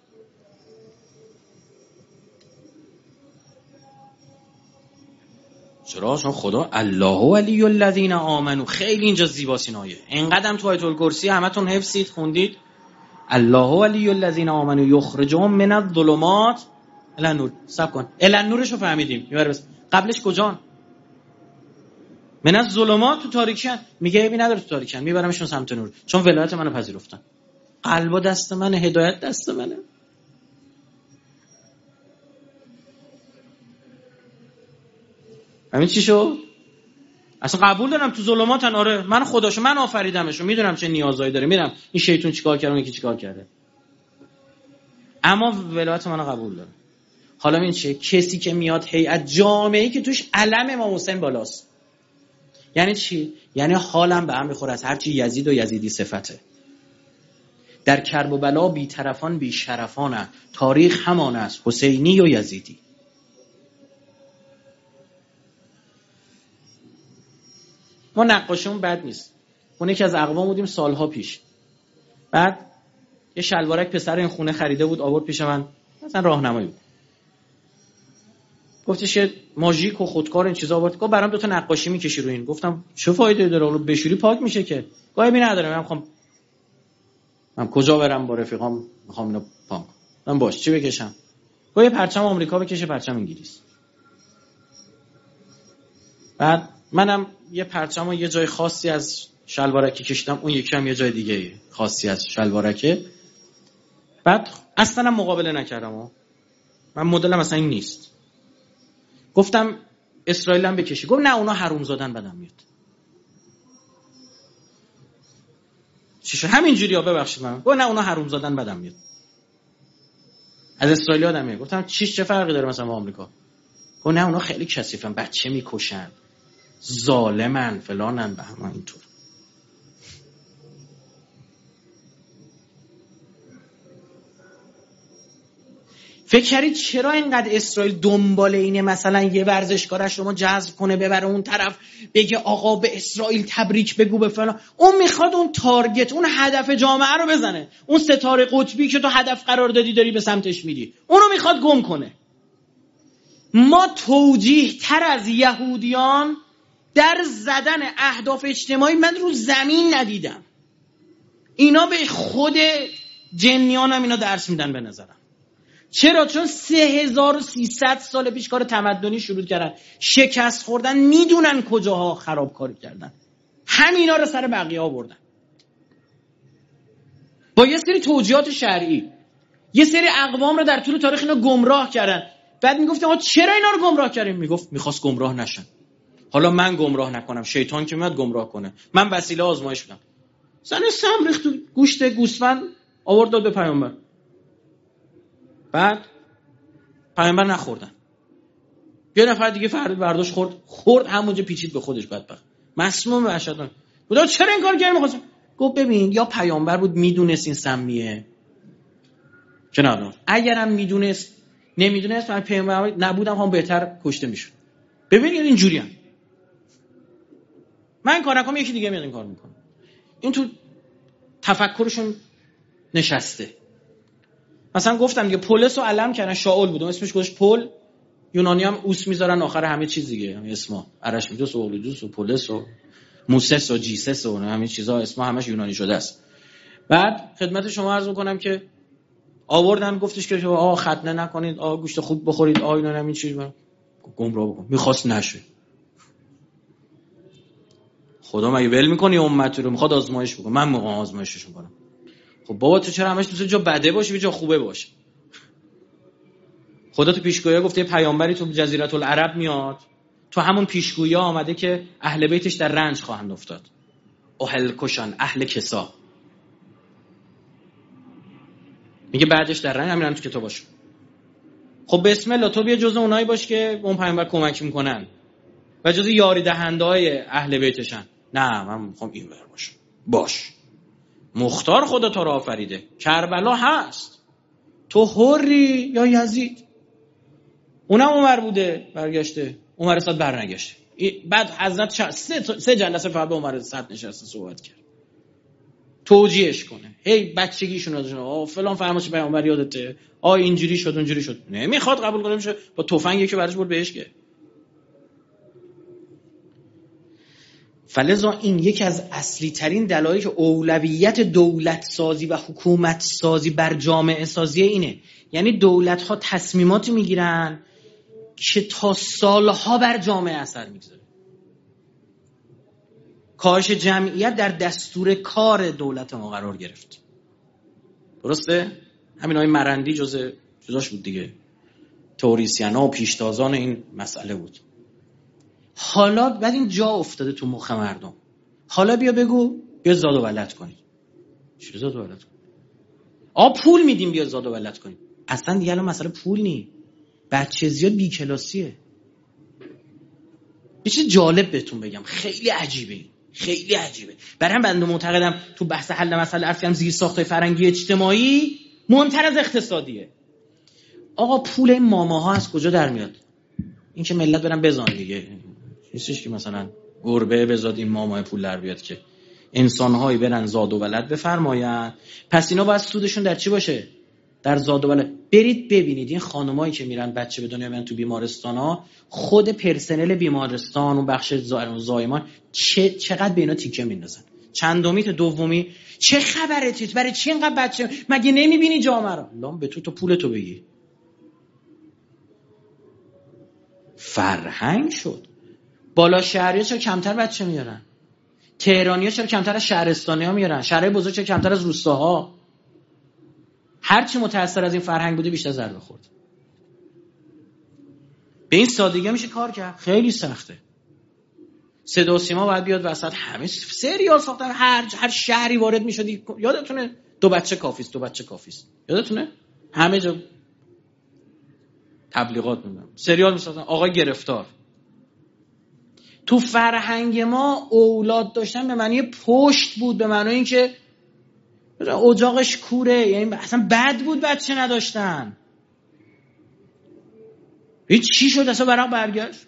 [SPEAKER 1] چرا؟ چون خدا الله ولی الذین آمنو، خیلی اینجا زیباست این آیه. اینقدر تو آیت الکرسی همتون حفظید خوندید. الله ولی الذین آمنو یخرجهم من الظلمات الی النور. صبر کن، الی النورشو فهمیدیم. قبلش کجان؟ من الظلمات، تو تاریکیان. میگه ببین نداره تو تاریکیان، میبرمشون سمت نور، چون ولایت منو پذیرفتن. قلبا دست منه، هدایت دست منه. همین چی شد؟ اصلا قبول دارم تو ظلماتن. آره من خداشو، من آفریدمشو، میدونم چه نیازایی داره، میدونم این شیطون چیکار کرده، اون یکی چیکار کرده، اما ولایت منو قبول داره. حالا این چه؟ کسی که میاد هیئت جامعه‌ای که توش علم امام حسین بالاست. یعنی چی؟ یعنی حالم به هم میخوره از هر چی یزید و یزیدی صفته. در کرب و بلا بی طرفان بی شرفانه، تاریخ همان است حسینی و یزیدی. ما نقاشیمون بد نیست. اون یکی از اقوام بودیم سالها پیش، بعد یه شلوارک پسر این خونه خریده بود، آورد پیش من، مثلا راهنمایی بود، گفتش ماژیک و خودکار این چیزا آورد، گفت برام 2 تا نقاشی میکشی رو این. گفتم چه فایده داره؟ اون بشوری پاک میشه که. گاهی نداره، من کجا برم با رفیقام میخوام اینو پاک کنم. باش چی بکشم؟ گفت یه پرچم آمریکا بکشه، پرچم انگلیس. بعد منم یه پرچم و یه جای خاصی از شلوارکی کشیدم، اون یکی هم یه جای دیگه خاصی از شلوارکه. بعد اصلا مقابله نکردم، من مدلم اصلا این نیست. گفتم اسرائیل هم بکشی. گفت نه اونا حرومزادن بدم میاد. چی شد همینجوری؟ ببخشید من. گفت نه اونا حرومزادن بدم میاد. از اسرائیل آدم میاد. گفتم چه فرقی داره مثلا با آمریکا؟ گفت نه اونا خیلی کثیفن، بچه میکشن، ظالمن، فلانن، به هم اینطور. فکر کردید چرا اینقدر اسرائیل دنبال اینه مثلا یه ورزشکارش رو جذب کنه ببره اون طرف بگه آقا به اسرائیل تبریک بگو به فلان؟ اون میخواد اون تارگت، اون هدف جامعه رو بزنه، اون ستاره قطبی که تو هدف قرار دادی داری به سمتش میری، اونو میخواد گم کنه. ما توجیه تر از یهودیان در زدن اهداف اجتماعی من رو زمین ندیدم. اینا به خود جنیان هم اینا درس میدن به نظرم. چرا؟ چون 3300 سال پیش کار تمدنی شروع کردن، شکست خوردن، میدونن کجاها خرابکاری کردن، همینا رو سر بقیه آوردن با یه سری توجیهات شرعی. یه سری اقوام رو در طول تاریخ اینا گمراه کردن. بعد میگفتن آقا چرا اینا رو گمراه کردیم؟ میگفت میخواست گمراه نشن. حالا من گمراه نکنم، شیطان که میاد گمراه کنه، من وسیله آزمایش بودم. زن سم ریخت تو گوشت گوسفند آورد داد به پیامبر، بعد پیامبر نخوردن. یه نفر دیگه فرد برداشت خورد همونجا پیچید به خودش بدبخت. مسموم وحشتناک. خدا چرا این کار کردی؟ می‌خواست. گفت ببین یا پیامبر بود میدونست این سمیه که نه، اگرم میدونست نمیدونست من پیامبر نبودم هم بهتر کشته میشد. ببین اینجوریه. من این کار نکنم یکی دیگه میاد این کار میکنه. این تو تفکرشون نشسته. مثلا گفتم دیگه پولس رو علم کردن، شاول بود اسمش گذاشت پول، یونانی هم اوس میذارن آخر همه چیز دیگه، همه اسما ارشمیدس و اولودوس و پولس و موسس و جیسس و همه چیزا اسما همش یونانی شده است. بعد خدمت شما عرض میکنم که آوردن گفتش که ختنه نکنید، گوشت خوب بخورید، اینا همین چیز گمراه بکن. میخواست نشه. خدا مگه ول میکنی امتی رو؟ میخواد آزمایش بکنه. من میخوام آزمایشش کنم. خب بابا تو چرا همش دوست جا بده باشی به جا خوبه باشه؟ خدا تو پیشگویی گفته پیامبری تو جزیره العرب میاد، تو همون پیشگویی آمده که اهل بیتش در رنج خواهند افتاد. اهل کشان، اهل کسا. میگه بعدش در رنج، همین هم تو کتابش. خب بسم الله تو بیا جزء اونایی باش که اون پیامبر کمک میکنن و جزء یاری دهنده‌های اهل بیتشن. نه من میخوام این ور باشم. باش. مختار خدا تو را آفریده. کربلا هست. تو حری یا یزید؟ اونم اونور بوده برگشته، اونور صد برنگشته. بعد حضرت سه جلسه فقط به عمر صد نشسته صحبت کرد توجیهش کنه. بچگیشون رو فلان فرمایش پیامبر یادته، اینجوری شد اونجوری شد. نمیخواد قبول کنه، میشه با تفنگی که برش برد بهش که. فلذا این یکی از اصلی ترین دلایل که اولویت دولت سازی و حکومت سازی بر جامعه سازی اینه. یعنی دولت ها تصمیماتی میگیرن که تا سالها بر جامعه اثر میگذاره. کاهش جمعیت در دستور کار دولت ما قرار گرفت. درسته؟ همین های مرندی جزاش بود دیگه. توریسینا و پیشتازان این مسئله بود. حالا بعد این جا افتاده تو مخ مردم. حالا بیا بگو بیا زاد و ولد کنید. چی زاد و ولد کنید؟ پول میدیم بیا زاد و ولد کنید. اصلا دیگه الان مسئله پول نی. بچه زیاد بی کلاسیه. یه چیز جالب بهتون بگم، خیلی عجیبه این. خیلی عجیبه. برای هم بنده معتقدم تو بحث حل مسئله ارسیم زیر ساخت فرهنگی اجتماعی مهمتر از اقتصادیه. آقا پول این ماماها از کجا در میاد؟ این که ملت برن بزان دیگه. نیستش که مثلا گربه بزاد این مامای پول در بیاد، که انسان‌هایی برن زاد و ولد بفرماین. پس اینا باید سودشون در چی باشه؟ در زاد و ولد. برید ببینید این خانمایی که میرن بچه به دنیا میارن تو بیمارستانا، خود پرسنل بیمارستان و بخش زایمان چقدر به اینا تیکه میندازن. چندمی تا دومی چه خبره تیت؟ برای چی اینقدر بچه؟ مگه نمیبینی جامعه رو؟ لام به تو پولتو بگی. فرهنگ شد. بالا شهری‌ها چرا کمتر بچه میارن؟ تهرانی‌ها چرا کمتر از شهرستانی‌ها میارن؟ شهرهای بزرگ چرا کمتر از روستاها؟ هرچی متأثر از این فرهنگ بوده بیشتر ضربه خورد. به این سادگی میشه کار کرد؟ خیلی سخته. صدا و سیما باید بیاد وسط، همه سریال ساختن، هر شهری وارد میشدی. یادتونه 2 بچه کافیست یادتونه همه جا تبلیغات میدن، سریال میسازن، آقا گرفتار. تو فرهنگ ما اولاد داشتن به معنی پشت بود، به معنی اینکه اجاقش کوره، یعنی اصلا بد بود بچه نداشتن. هیچ چی شد اصلا برق برگشت.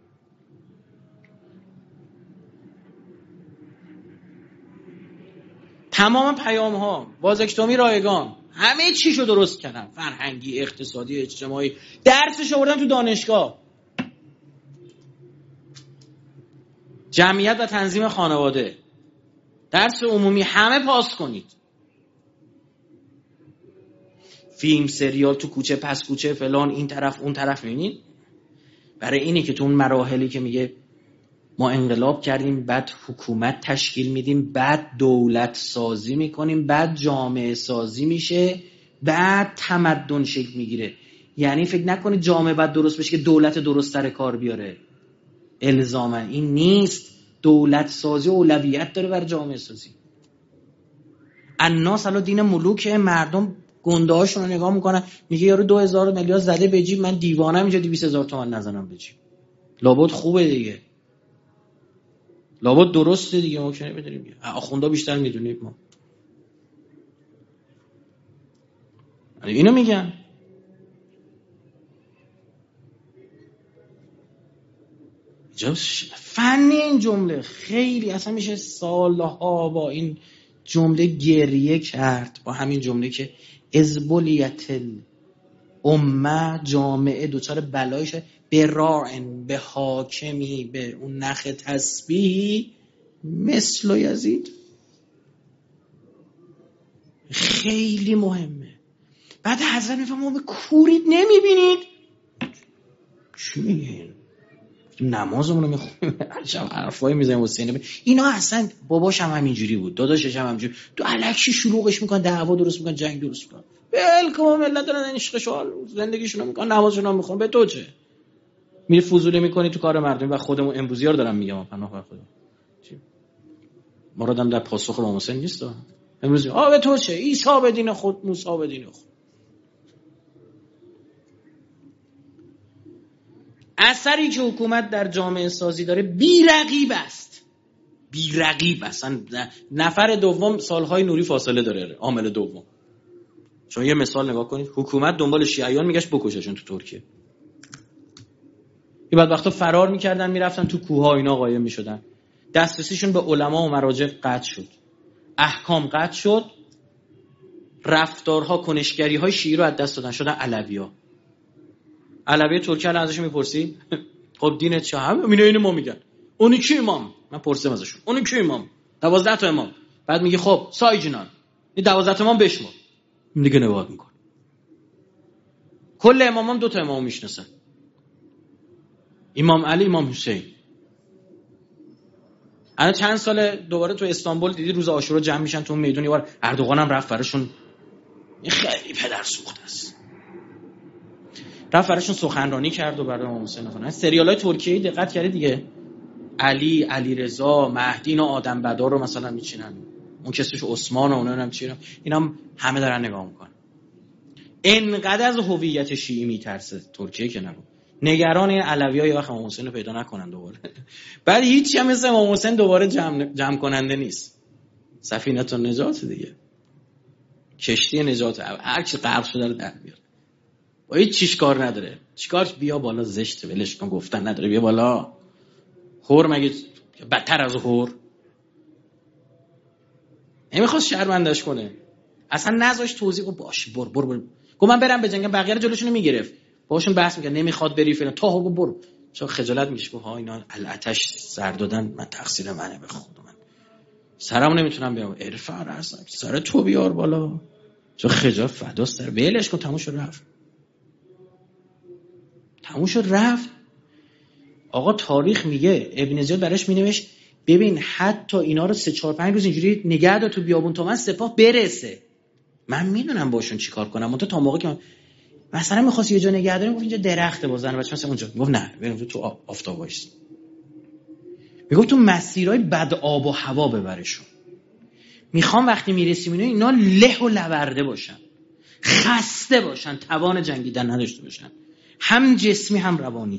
[SPEAKER 1] تمام پیام ها بازکتومی رایگان، همه چی شو درست کردن، فرهنگی، اقتصادی، اجتماعی، درسش آوردن تو دانشگاه. جمعیت و تنظیم خانواده، درس عمومی، همه پاس کنید. فیلم، سریال، تو کوچه پس کوچه فلان، این طرف اون طرف. میبینید برای اینه که تو اون مراحلی که میگه ما انقلاب کردیم، بعد حکومت تشکیل میدیم، بعد دولت سازی میکنیم، بعد جامعه سازی میشه، بعد تمدن شکل میگیره. یعنی فکر نکنید جامعه بعد درست بشه که دولت درست سر کار بیاره. الزاما این نیست. دولت سازی اولویت داره بر جامعه سازی. الناس علی دین ملوک، مردم گنده هاشون رو نگاه میکنن، میگه یارو 2000 میلیارد زده به جیب، من دیوانم اینجا 200,000 تومان نزنم به جیب. لابد خوبه دیگه، لابد درسته دیگه. ما که نمیدونیم، آخوندا بیشتر میدونیم ما. اینو میگن. فنی این جمله خیلی اصلا میشه سالها با این جمله گریه کرد، با همین جمله که ازبولیت الامه، جامعه دوچار بلایش، به راعن، به حاکمی، به اون نخ تسبیحی مثل یزید. خیلی مهمه. بعد حضرت میفهم ما به کورید نمیبینید. چی میگین؟ نمازمون رو میخونیم، عجب حرفایی میزنیم حسین. اینا اصلا باباش هم همینجوری بود، داداشش هم همینجوری، تو الکی شلوغش میکنن، دعوا درست میکنن، جنگ درست میکنن. بالکل ملت دارن عشقشون زندگیشون میکنن، نمازشون رو میخونن، به تو چه؟ میری فضولی میکنی تو کار مردم. و خودمون امروزی ها رو دارم میگم، پناه بر خودم، مرادم در پاسخ امام حسین نیست. امروزی به تو چه؟ عیسی به دین خود، موسی به دین خود. اثری که حکومت در جامعه سازی داره بی رقیب است. بی رقیب اصلا. نفر دوم سالهای نوری فاصله داره، عامل دوم. شما یه مثال نگاه کنید، حکومت دنبال شیعیان میگشت بکششون تو ترکیه. بعد وقتا فرار میکردن میرفتن تو کوه‌ها، اینا قایم میشدن. دسترسیشون به علما و مراجع قطع شد، احکام قطع شد، رفتارها، کنشگری‌های شیعی رو از دست دادن، شدن علوی‌ها. علوی ترکیه الان ازش میپرسی خب دینت چه؟ اینو ما میگن. اونی کی امام؟ من پرسیدم ازشون اونی کی امام؟ 12 تا امام. بعد میگه خب سایجنان این 12 تا امام بشمار. دیگه نگاه میکن. کل امامان 2 تا امام میشناسن، امام علی، امام حسین. الان چند ساله دوباره تو استانبول دیدی روز عاشورا جمع میشن تو میدون، یه بار اردوغان هم رفت براشون، خیلی پدر سوخته است، رفت براشون سخنرانی کرد و برای امام حسین خونه. سریالای ترکیه‌ای دقت کردی دیگه، علی رضا، مهدی، اینا آدم بدار رو مثلا میچینن، اون کسیش عثمان و اونا هم چینا، اینا همه دارن نگاه میکنن. انقدر از هویت شیعی میترسه ترکیه که نگو، نگران این علوی‌ها یا امام حسین رو پیدا نکنن دوباره. بعد هیچ هم مثل امام حسین دوباره جمع کننده نیست. سفینه نجات دیگه، کشتی نجات، هر کی غرق شده رو در میاره. با هیچ چیش کار نداره. چیکار؟ بیا بالا، زشت ولش کن، گفتن نداره، بیا بالا. خور مگه بدتر از خور؟ نمیخواست شرمندش کنه، اصلا نذاش توضیح. باش برو گفت من برم بجنگم، بقیه رو جلوشونو میگرفت، باشون بحث میکرد، نمیخواد بری فلان، تا برو. چون خجالت میشه گفت ها اینا الاتش سر دادن، من تقصیر منه، به خدا من سرمو نمیتونم بیارم، ارفع راسك، سر تو بیار بالا. چون خجالت فداست، در ولش کن، تموم شد رفت. آقا تاریخ میگه، ابن زیاد براش مینوشت ببین حتی اینا رو 3-4-5 روز اینجوری نگه دار تو بیابون تا من سپاه برسه. من میدونم باشون چیکار کنم. منتها تا موقعی که مثلا می‌خواست یه جا نگه داریم، گفت اینجا درخته بزنه بچه‌ها مثلا اونجا، گفت نه بریم تو آفتاب وایس. میگفت تو مسیرهای بد آب و هوا ببرشون. میخوام وقتی میرسیم اینا له و لورده باشن، خسته باشن، توان جنگیدن نداشته باشن، هم جسمی هم روانی.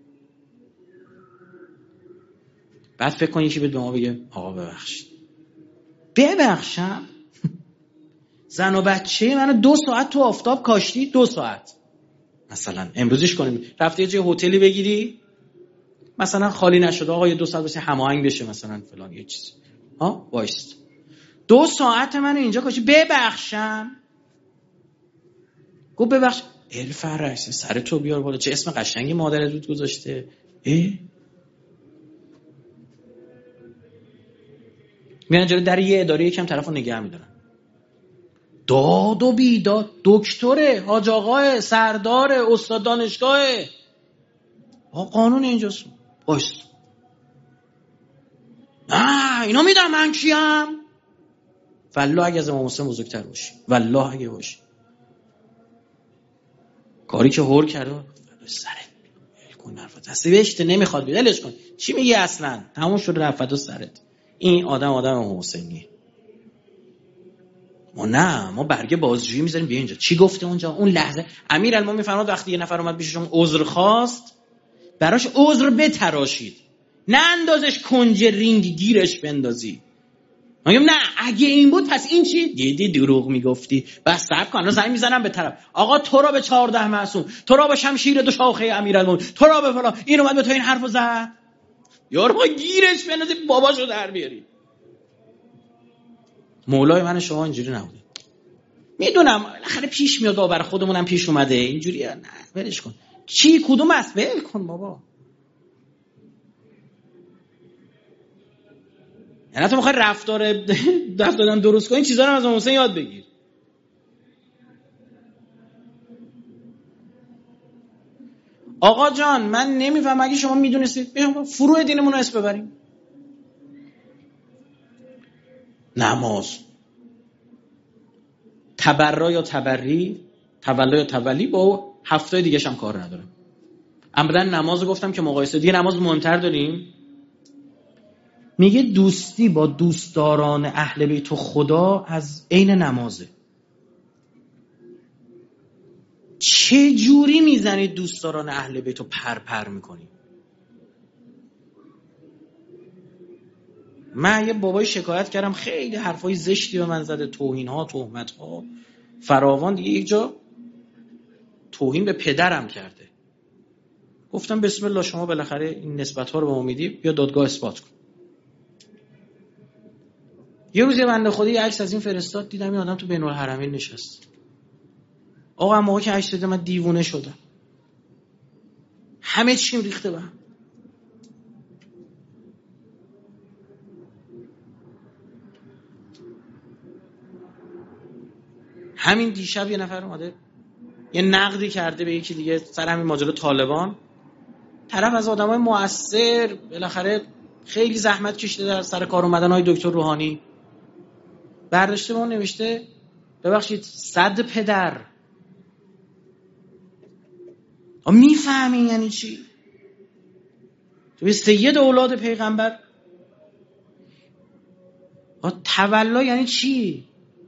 [SPEAKER 1] بعد فکر کن یکی به ما بگه آقا ببخشید. ببخشم؟ زن و بچه منو 2 ساعت تو آفتاب کاشتی. 2 ساعت مثلا امروزش کنیم رفته یه جای هتلی بگیری مثلا خالی نشده، آقا یه 2 ساعت بشه هماهنگ بشه مثلا فلان یه چیز، ها وایست 2 ساعت منو اینجا کاشتی. ببخشم؟ گفت ببخش. الفرش سر تو بیار بالا، چه اسم قشنگی مادرت رود گذاشته. میان جلو در یه اداره یکم طرفو نگه میدارن، داد و بیداد، دکتره، حاج آقاه، سرداره، استاد دانشگاهه. آقا قانون اینجاست. باش. نه اینا میدونم من کیم. والله اگه از امام حسین بزرگتر باشی، والله اگه باشی. کاری که هور کرده سرت کن حرفت هستی بهشته نمیخواد بیدلش کن. چی میگی اصلا؟ تموم شد رفت و سرت. این آدم امام حسینیه. ما برگه بازجویی میذاریم بیا اینجا. چی گفته اونجا؟ اون لحظه امیرالمومنین میفرماد وقتی یه نفر اومد پیششون عذر خواست، براش عذر بتراشید، نه اندازش کنج رینگ گیرش بندازی. میگم نه اگه این بود پس این چی؟ دیدی دروغ میگفتی. بس صبر کن، زنگ میزنم به طرف. آقا تو را به 14 معصوم، تو را به شمشیر 2 شاخه امیرالمومنین، تو را به فلان، این اومد به تو این حرفو زد. یارو گیرش بندازی باباشو در بیاری. مولای من شما اینجوری نبوده. میدونم بالاخره پیش میاد، برای خودمونم پیش اومده اینجوری. نه ولش کن. چی کدوم است؟ ول کن بابا. یعنی تو میخوای رفتار دادن درست کنی، این چیزا رو از امام حسین یاد بگیر. آقا جان من نمیفهم، اگه شما میدونستید بیایم فروع دینمون رو اسم ببریم. نماز تبرا یا تبری، تولا یا تولی، با 7 دیگه هم کار نداره. عمدن نماز گفتم که مقایسه دیگه نماز مهمتر داریم. میگه دوستی با دوستداران اهل بیت خدا از عین نمازه. چه جوری میزنید دوستداران اهل بیت رو پر میکنی؟ من یه بابای شکایت کردم خیلی حرفای زشتی به من زده، توهین ها، تهمت ها فراوان. دیگه یک جا توهین به پدرم کرده. گفتم بسم الله، شما بالاخره این نسبت ها رو به ما میدی، بیا دادگاه اثبات کن. یه روز یه بنده خدا یه عکس از این فرستاد، دیدم یه آدم تو بین الحرمین نشست. آقا موقعی که عکس دیدم من دیوونه شدم. همه چیم ریخته به هم. همین دیشب یه نفر اومده یه نقدی کرده به یکی دیگه سر همین ماجرا طالبان. طرف از آدمای مؤثر بالاخره خیلی زحمت کشیده در سر کار اومدن های دکتر روحانی. برداشته به اون نوشته ببخشید 100 پدر. میفهمین یعنی چی؟ تو سید اولاد پیغمبر. تولا یعنی چی؟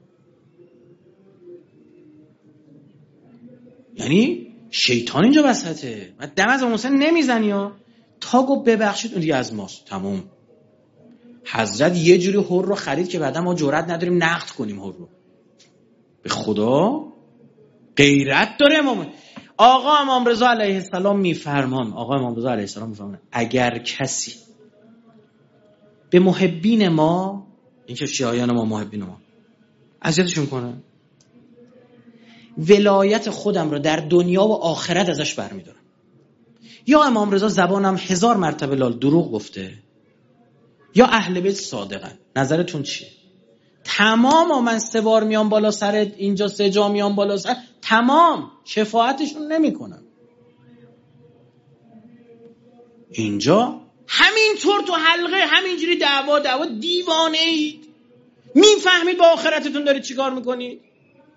[SPEAKER 1] یعنی شیطان اینجا وسطه. و دم از حسین نمیزنی ها، تا گفت ببخشید اون دیگه از ماست، تموم. حضرت یه جوری حر رو خرید که بعدا ما جرئت نداریم نقد کنیم حر رو. به خدا غیرت داره امام. آقا امام رضا علیه السلام میفرمان اگر کسی به محبین ما، این که شیعیان ما محبین ما، اذیتشون کنه، ولایت خودم رو در دنیا و آخرت ازش برمیدارم. یا امام رضا زبانم 1000 مرتبه لال دروغ گفته، یا اهل بیت صادقن. نظرتون چیه؟ تمام من 3 بار میام بالا سرت، اینجا 3 جا میام بالا سر، تمام شفاعتشون نمی کنم. اینجا همینطور تو حلقه همینجوری دعوا دیوانه اید. میفهمید با آخرتتون دارید چیکار میکنید؟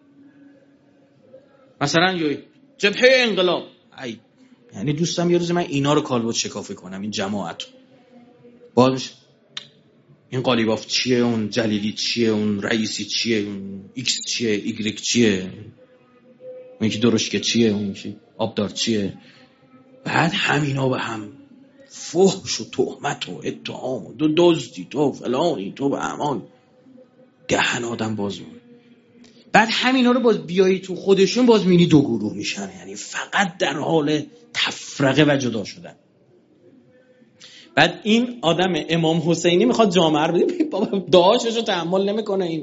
[SPEAKER 1] مثلا جبهه انقلاب، یعنی دوستم یه روز من اینا رو کالبد شکافی کنم، این جماعت باش، این قالیباف چیه، اون جلیلی چیه، اون رئیسی چیه، اون ایکس چیه، ایگرگ چیه، اون یکی درشکه چیه، اون یکی آبدار چیه. بعد همینا به هم فحش و تهمت و اتهام و دو دزدی تو فلانی تو به امان، دهن آدم باز مونه. بعد همینا رو باز بیایی تو خودشون باز مینی دو گروه میشن، یعنی فقط در حال تفرقه و جدا شدن. بعد این آدم امام حسینی میخواد جامعه رو بده، بابا دعاشش رو تحمل نمیکنه این.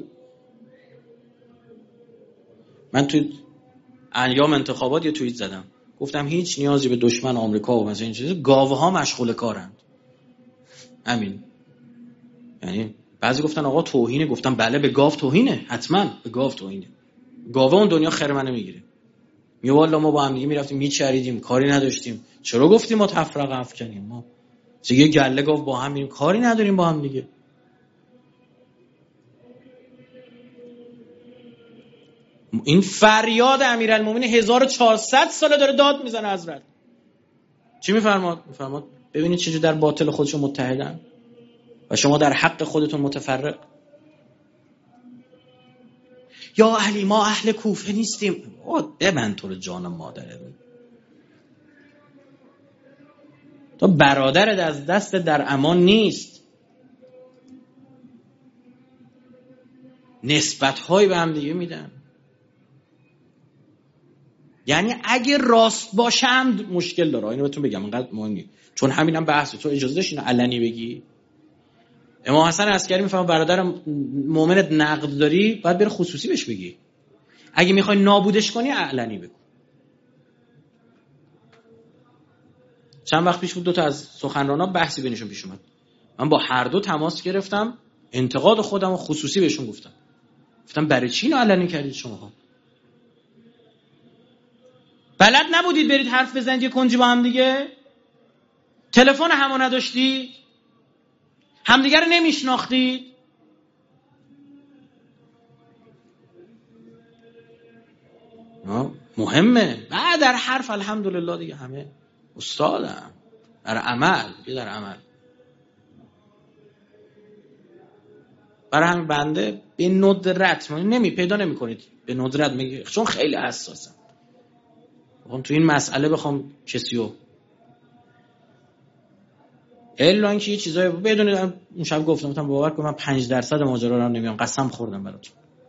[SPEAKER 1] من تو ایام انتخابات یه توییت زدم، گفتم هیچ نیازی به دشمن آمریکا و مثلا این چیزا، گاوها مشغول کارند. همین. یعنی بعضی گفتن آقا توهینه، گفتم بله به گاو توهینه، حتما به گاو توهینه. گاوه اون دنیا خیر منو میگیره. میگه والا ما با هم دیگه میرفتیم میچریدیم کاری نداشتیم، چرا گفتیم ما تفرقه افکنیم؟ ما یه گله گاو با هم میریم کاری نداریم با هم دیگه. این فریاد امیرالمومنین 1400 ساله داره داد میزنه حضرت. چی میفرماد؟ میفرماد ببینید چجوری در باطل خودشون متحدن و شما در حق خودتون متفرق. یا اهلی ما اهل کوفه نیستیم. ببند تو رو جان مادره، تو برادرت از دست در امان نیست. نسبت‌های به هم دیگه میدن. یعنی اگه راست باشم مشکل داره، اینو بهتون بگم انقدر مهمه، چون همینم بحثه. تو اجازه داشتی اینو علنی بگی؟ امام حسن عسکری میفهمه برادر مؤمنت نقد داری، باید بره خصوصی بهش بگی. اگه میخوای نابودش کنی علنی بگو. چند وقت پیش بود دو تا از سخنران‌ها بحثی بینشون پیش اومد، من با هر دو تماس گرفتم، انتقاد خودم رو خصوصی بهشون گفتم برای چی اینو علنی کردید شماها؟ بلد نبودید برید حرف بزنید یه کنجی با هم دیگه؟ تلفن همو نداشتید؟ همدیگه رو نمیشناختید؟ مهمه. بعد در حرف الحمدلله دیگه همه استادم، در عمل در عمل. برای همین بنده به ندرت پیدا نمی کنید، به ندرت میگه چون خیلی حساسم بخوام تو این مسئله بخوام کسیو الا اینکه یه چیزایی بدونید. اون شب گفتم باور کن من 5% ماجرا رو نمیام، قسم خوردم براتون.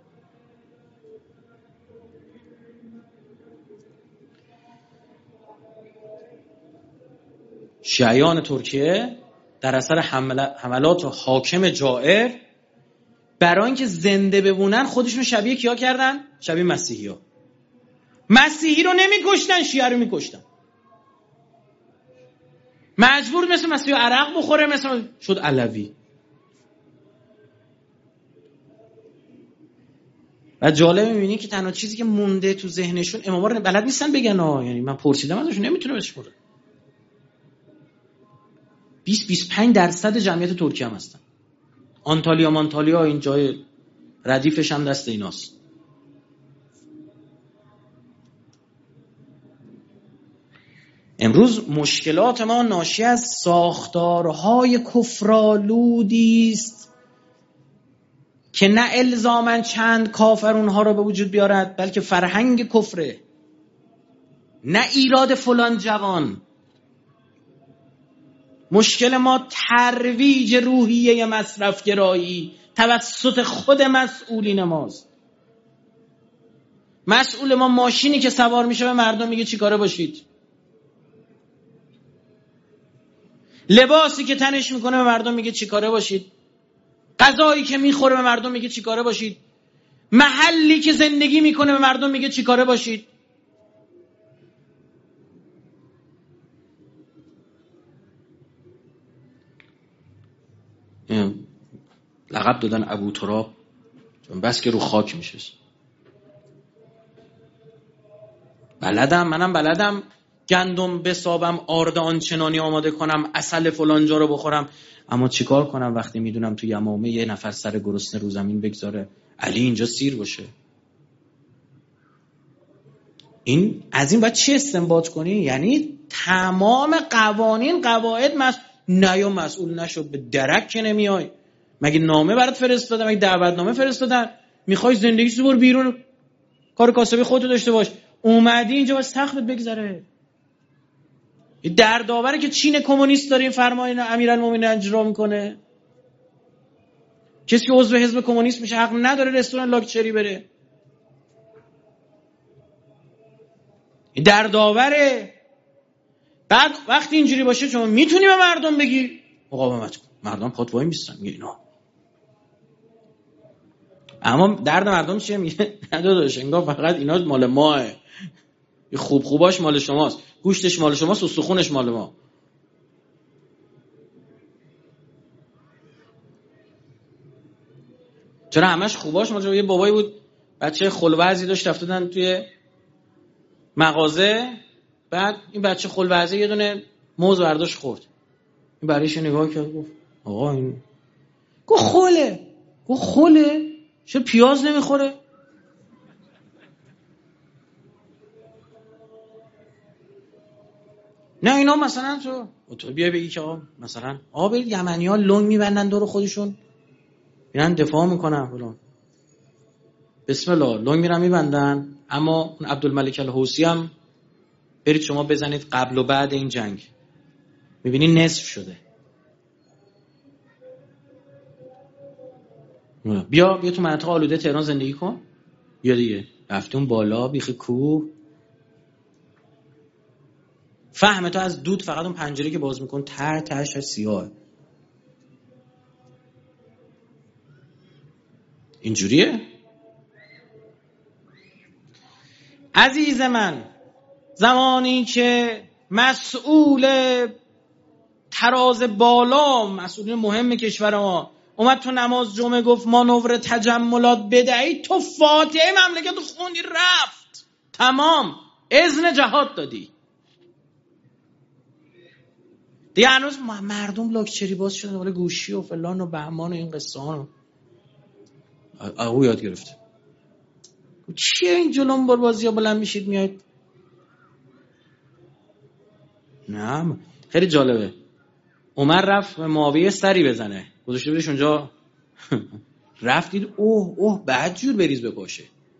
[SPEAKER 1] شیعیان ترکیه در اثر حملات و حاکم جائر برای اینکه زنده بمونن خودشون شبیه کیا کردن؟ شبیه مسیحی‌ها. مسیحی رو نمی‌کشتن، شیعه رو می‌کشتن. مجبور مثل مسیحی عرق بخوره، مثلا شد علوی. و جالب می‌بینی که تنها چیزی که مونده تو ذهنشون اماما رو بلد نیستن بگن یعنی من پرسیدم ازشون نمیتونه بهش بگه. 20-25% جمعیت ترکیه هم هستن. آنتالیا این جای ردیفش هم دست ایناست. امروز مشکلات ما ناشی از ساختارهای کفرآلودی است که نه الزاماً چند کافر اونها رو به وجود بیارد، بلکه فرهنگ کفره، نه ایراد فلان جوان. مشکل ما ترویج روحیه مصرفگرایی توسط خود مسئولین ماست. مسئول ما ماشینی که سوار میشه به مردم میگه چی کاره باشید، لباسی که تنش میکنه به مردم میگه چی کاره باشید، غذایی که میخوره به مردم میگه چی کاره باشید، محلی که زندگی میکنه به مردم میگه چی کاره باشید. لقب دادن ابو تراب چون بس که رو خاک میشه. منم بلدم گندم بسابم، آرد آنچنانی آماده کنم، عسل فلان جا رو بخورم، اما چیکار کنم وقتی میدونم تو یمامه یه نفر سر گرسنه رو زمین بگذاره علی اینجا سیر باشه؟ این از این باید چی استنباط کنی؟ یعنی تمام قوانین قواعد نیا مسئول نشو، به درک که نمیای. مگه نامه برات فرستادن؟ مگه دعوتنامه فرستادن؟ میخوای زندگی بر بیرون، کار کاسبی خودتو داشته باش، اومدی اینجا واسه تختت بگذره. این دردآوره که چین کمونیست داره این فرمان امیرالمومنین اجرا میکنه. کسی که عضو حزب کمونیست میشه حق نداره رستوران لاکچری بره. این دردآوره. بعد وقتی اینجوری باشه شما میتونی به مردم بگی مقاومت کن، مردم پات وای میستن، میگه اینا. اما درد مردم چیه؟ میگه نداداش انگار فقط اینا مال ماه، خوباش مال شماست، گوشتش مال شماست، استخونش مال ما. چرا همش خوباش مال؟ یه بابایی بود بچه خلوزی داشت، رفتن توی مغازه، بعد این بچه خلوزی یه دونه موز برداشت خورد. این برایش نگاه کرد گفت آقا این گفت خله چرا پیاز نمیخوره؟ نه اینا مثلا تو بیا بگی که آقا مثلا برید یمنی‌ها لنگ میبندن دور خودشون میرن دفاع میکنن فلان، بسم الله لنگ میرن میبندن، اما اون عبدالملک الحوثی هم برید شما بزنید قبل و بعد این جنگ میبینی نصف شده. بیا تو مناطق آلوده تهران زندگی کن، بیا دیگه رفتون بالا بیخ کوه، فهم تو از دود فقط اون پنجره که باز میکن تهش سیاه. اینجوریه عزیز من. زمانی که مسئول تراز بالا، مسئول مهم کشور ما اومد تو نماز جمعه گفت مانور تجملات بدهید، تو فاتحه مملکت رو خوندی رفت، تمام، اذن جهاد دادی دیگه. هنوز مردم لاکچری باز شدن ولی گوشی و فلان و بهمان و این قصه ها رو یاد گرفته. چیه این جلوم بازی ها بلند میشید میاید؟ نه خیلی جالبه. عمر رفت به معاویه سری بزنه، گذاشته بودش اونجا رفتید اوه بعد جور بریز بپاشه.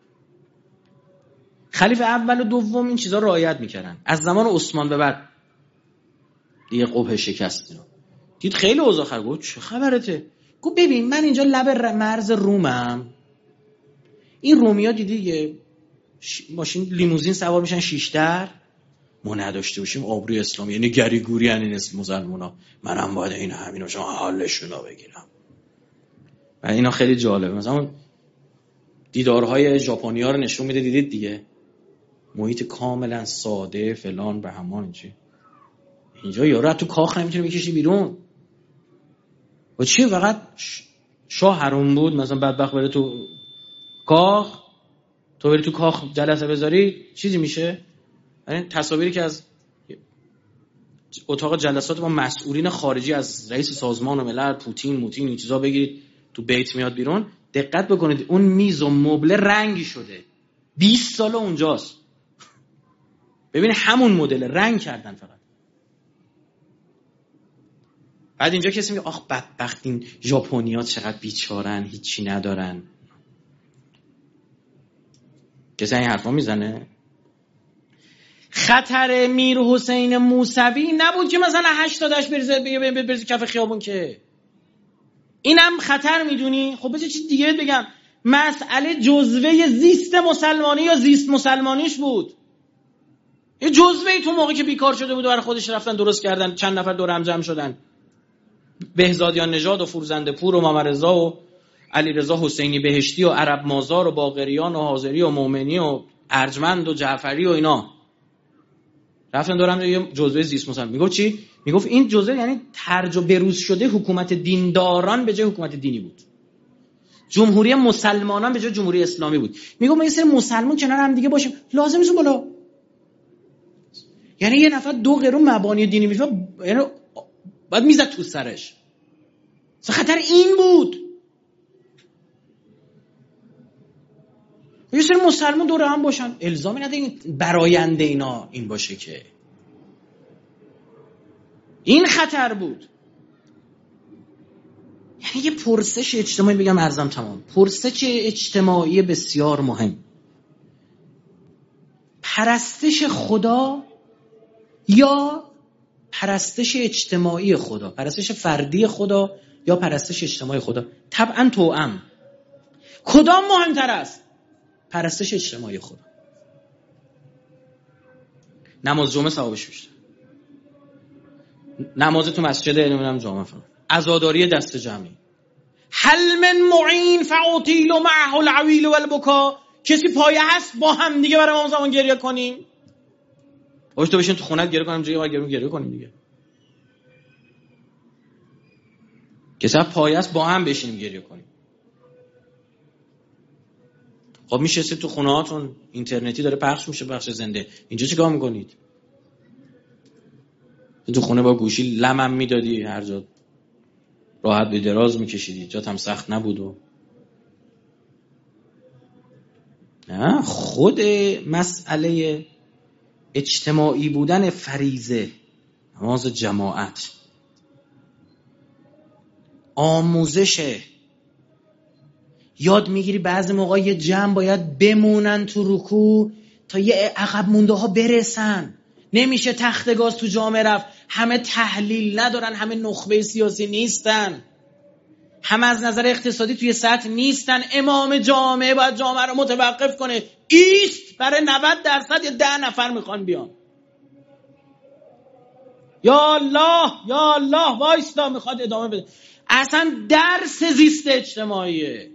[SPEAKER 1] خلیفه اول و دوم این چیزا رو رعایت میکردن. از زمان عثمان به بعد دیگه قبه شکست اینا. دید خیلی اوضاع خرابه. گفت چه خبرته؟ گفت ببین من اینجا لب مرز رومم، این رومیا دیگه ماشین لیموزین سوار میشن شیشتر، ما نداشته باشیم آبروی اسلامی، یعنی گری گوری ان این مسلمونا، منم باید این همینو شما حالشونو بگیرم. و اینا خیلی جالبه. مثلا دیدارهای ژاپنی‌ها رو نشون میده، دیدید دیگه، محیط کاملا ساده فلان به همان چی. اینجا یارو تو کاخ نمیتونه بکشی بیرون. و چی فقط شاه حروم بود مثلا بدبخت بره تو کاخ، تو بری تو کاخ جلسه بذاری چیزی میشه؟ یعنی تصاویری که از اتاق جلسات ما مسئولین خارجی، از رئیس سازمان ملل، پوتین این چیزا بگیرید تو بیت میاد بیرون، دقت بکنید اون میز و مبله رنگی شده، 20 سال اونجاست. ببین همون مدل رنگ کردن فقط. بعد اینجا کسی میگه آخ بدبخت این ژاپنی‌ها چقدر بیچارن، هیچی ندارن. کسی این حرفا میزنه؟ خطر میر حسین موسوی نبود که مثلا 80 بریزه کف خیابون، که اینم خطر میدونی. خب بذار چیز دیگه بگم، مسئله جزوه زیست مسلمانی یا زیست مسلمانیش بود. یه جزوه‌ای تو موقعی که بیکار شده بود و برای خودش رفتن درست کردن، چند نفر دور هم جمع شدن، بهزادیان نژاد و فرزند پور و مامرضا و علیرضا حسینی بهشتی و عرب مازار و باقریان و حاضری و مومنی و ارجمند و جعفری و اینا رفتن دور هم یه جزوه زیست مسلمان. میگفت چی؟ میگفت این جزوه یعنی ترج و بروز شده حکومت دینداران به جای حکومت دینی بود، جمهوری مسلمانان به جای جمهوری اسلامی بود. میگفت ما یه سری مسلمان کنار هم دیگه باشیم، لازم نیست بالا. یعنی یه نفر 2 قرون مبانی دینی میشه، یعنی باید میزد تو سرش. خطر این بود. یه سری مسلمان دور هم باشن، الزامی نداره این براینده اینا این باشه که. این خطر بود. یعنی یه پرسش اجتماعی، بگم عرضم تمام، پرسش اجتماعی بسیار مهم. پرستش خدا یا پرستش اجتماعی خدا، پرستش فردی خدا یا پرستش اجتماعی خدا؟ طبعا توأم. کدام مهمتر است؟ پرستش اجتماعی خدا. نماز جمعه ثوابش بیشتر، نماز تو مسجد نمیدونم جامعه فلان، عزاداری دست جمعی، هل من معین فاطیل معه العویل والبکا، کسی پایه هست با هم دیگه برای امام زمان گریه کنیم؟ باش تو بشین تو خونت گریه کنیم، جایی گریه کنیم دیگه. کسی پایه هست با هم بشینیم گریه کنیم. خب میشستید تو خونه‌هاتون، اینترنتی داره پخش میشه، بخش زنده، اینجا چیکار میکنید؟ تو خونه با گوشی لمم میدادی، هر جا راحت به دراز میکشیدی، جات هم سخت نبود. و نه، خود مسئله اجتماعی بودن فریضه، نماز جماعت، آموزشه. یاد میگیری بعضی موقع یه جمع باید بمونن تو رکوع تا یه عقب مونده ها برسن. نمیشه تخت گاز تو جامعه رفت، همه تحلیل ندارن، همه نخبه سیاسی نیستن، همه از نظر اقتصادی توی سطح نیستن. امام جامعه باید جامعه رو متوقف کنه، ایست، برای 90% یا 10 نفر میخوان بیان. یا الله یا الله وایستا، میخواد ادامه بده. اصلا درس زیست اجتماعیه.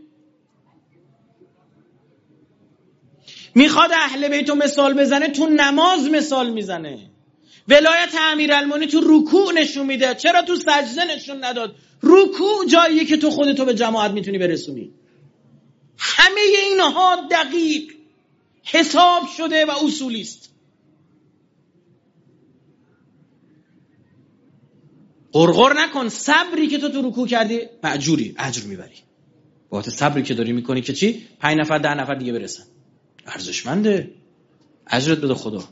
[SPEAKER 1] میخواد اهل بیتو مثال بزنه، تو نماز مثال میزنه. ولایت امیرالمومنین تو رکوع نشون میده، چرا تو سجده نشون نداد؟ رکوع جاییه که تو خودتو به جماعت میتونی برسونی. همه اینها دقیق حساب شده و اصولی است. غرغر نکن، صبری که تو رکوع کردی مأجوری، اجر میبری. بابت صبری که داری میکنی که چی؟ 5 نفر 10 نفر دیگه برسن. ارزشمنده، اجرت بده خدا،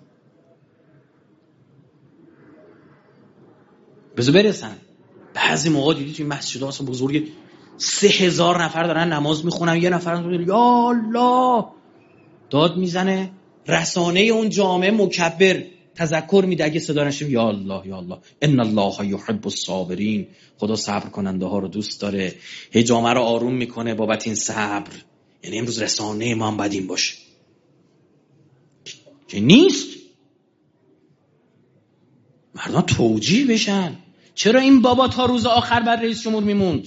[SPEAKER 1] بذار برسن. بعضی موقع دیدی توی مسجدها اصلا بزرگی 3000 نفر دارن نماز میخونن، یه نفر میگه یا الله داد میزنه، رسانه اون جامعه مکبر تذکر میده اگه صدا نشه یا الله یا الله ان الله یحب الصابرین، خدا صبر کننده ها رو دوست داره. هی جامعه رو آروم میکنه بابت این صبر. یعنی امروز رسانه ما هم باید این باشه که نیست. مردم توجیه بشن. چرا این بابا تا روز آخر بر رئیس جمهور میموند؟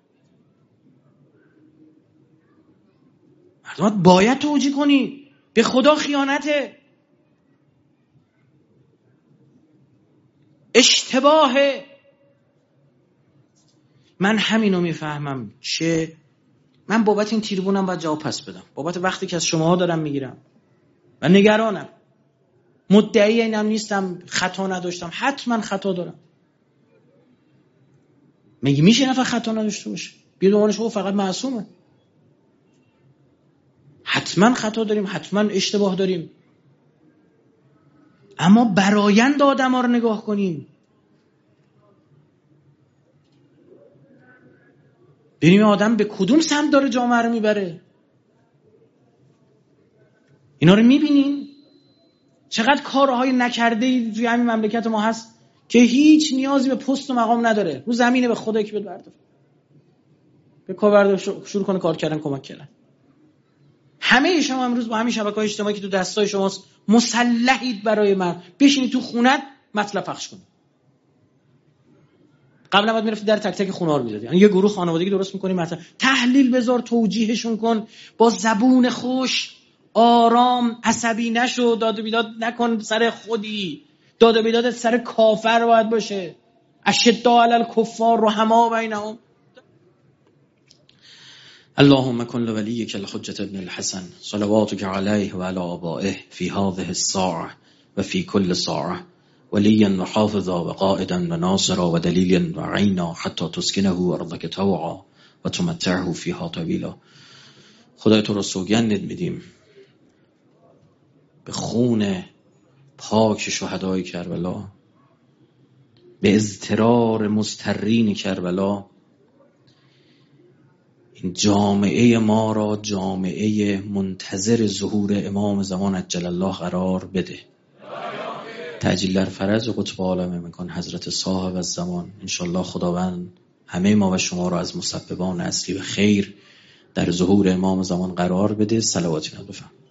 [SPEAKER 1] مردم باید توجیه کنی. به خدا خیانته، اشتباهه. من همینو میفهمم که من بابت این تریبونم باید جواب پس بدم، بابت وقتی که از شماها دارم میگیرم و نگرانم. مدعی اینم نیستم خطا نداشتم، حتما خطا دارم. میشه نفر خطا نداشته باشه؟ بیا دوانش او فقط معصومه. حتما خطا داریم، حتما اشتباه داریم، اما برایند آدم ها رو نگاه کنیم. ببینیم آدم به کدوم سمت داره جامعه رو میبره. اینا رو میبینیم چقدر کارهای نکرده توی همین مملکت ما هست که هیچ نیازی به پست و مقام نداره، رو زمینه به خدا که بردار به کار بردار شروع کنه کار کردن، کمک کردن. همه شما امروز با همین شبکه‌های اجتماعی که تو دستای شماست مسلحید برای من، بشینید تو خونت مطلب پخش کنید. قبلا باید میرفتی در تک تک خونه‌ها رو می‌زدی. یعنی یه گروه خانوادگی درست می‌کنی، مثلا تحلیل بذار، توجیهشون کن با زبون خوش، آرام، عصبی نشو، داد و بیداد نکن سر خودی. داد و بیدادت سر کافر باید باشه. اشداء علی الکفار رحماء بینهم. اللهم كن لوليك الحجة ابن الحسن صلواتك عليه وعلى آبائه في هذه الساعة وفي كل ساعة وليا وحافظا وقائدا وناصرا ودليلا وعينا حتى تسكنه أرضك طوعا وتمتعه فيها طويلا. خدای تو رو سوگند میدیم به خون پاک شهدای کربلا، به اضطرار مضطرین کربلا، این جامعه ما را جامعه منتظر ظهور امام زمان عجل الله قرار بده. تعجیل در فرج قطب عالم میکن حضرت صاحب الزمان. انشالله خداوند همه ما و شما را از مسببان اصلی و خیر در ظهور امام زمان قرار بده. صلواتی بفرمایید.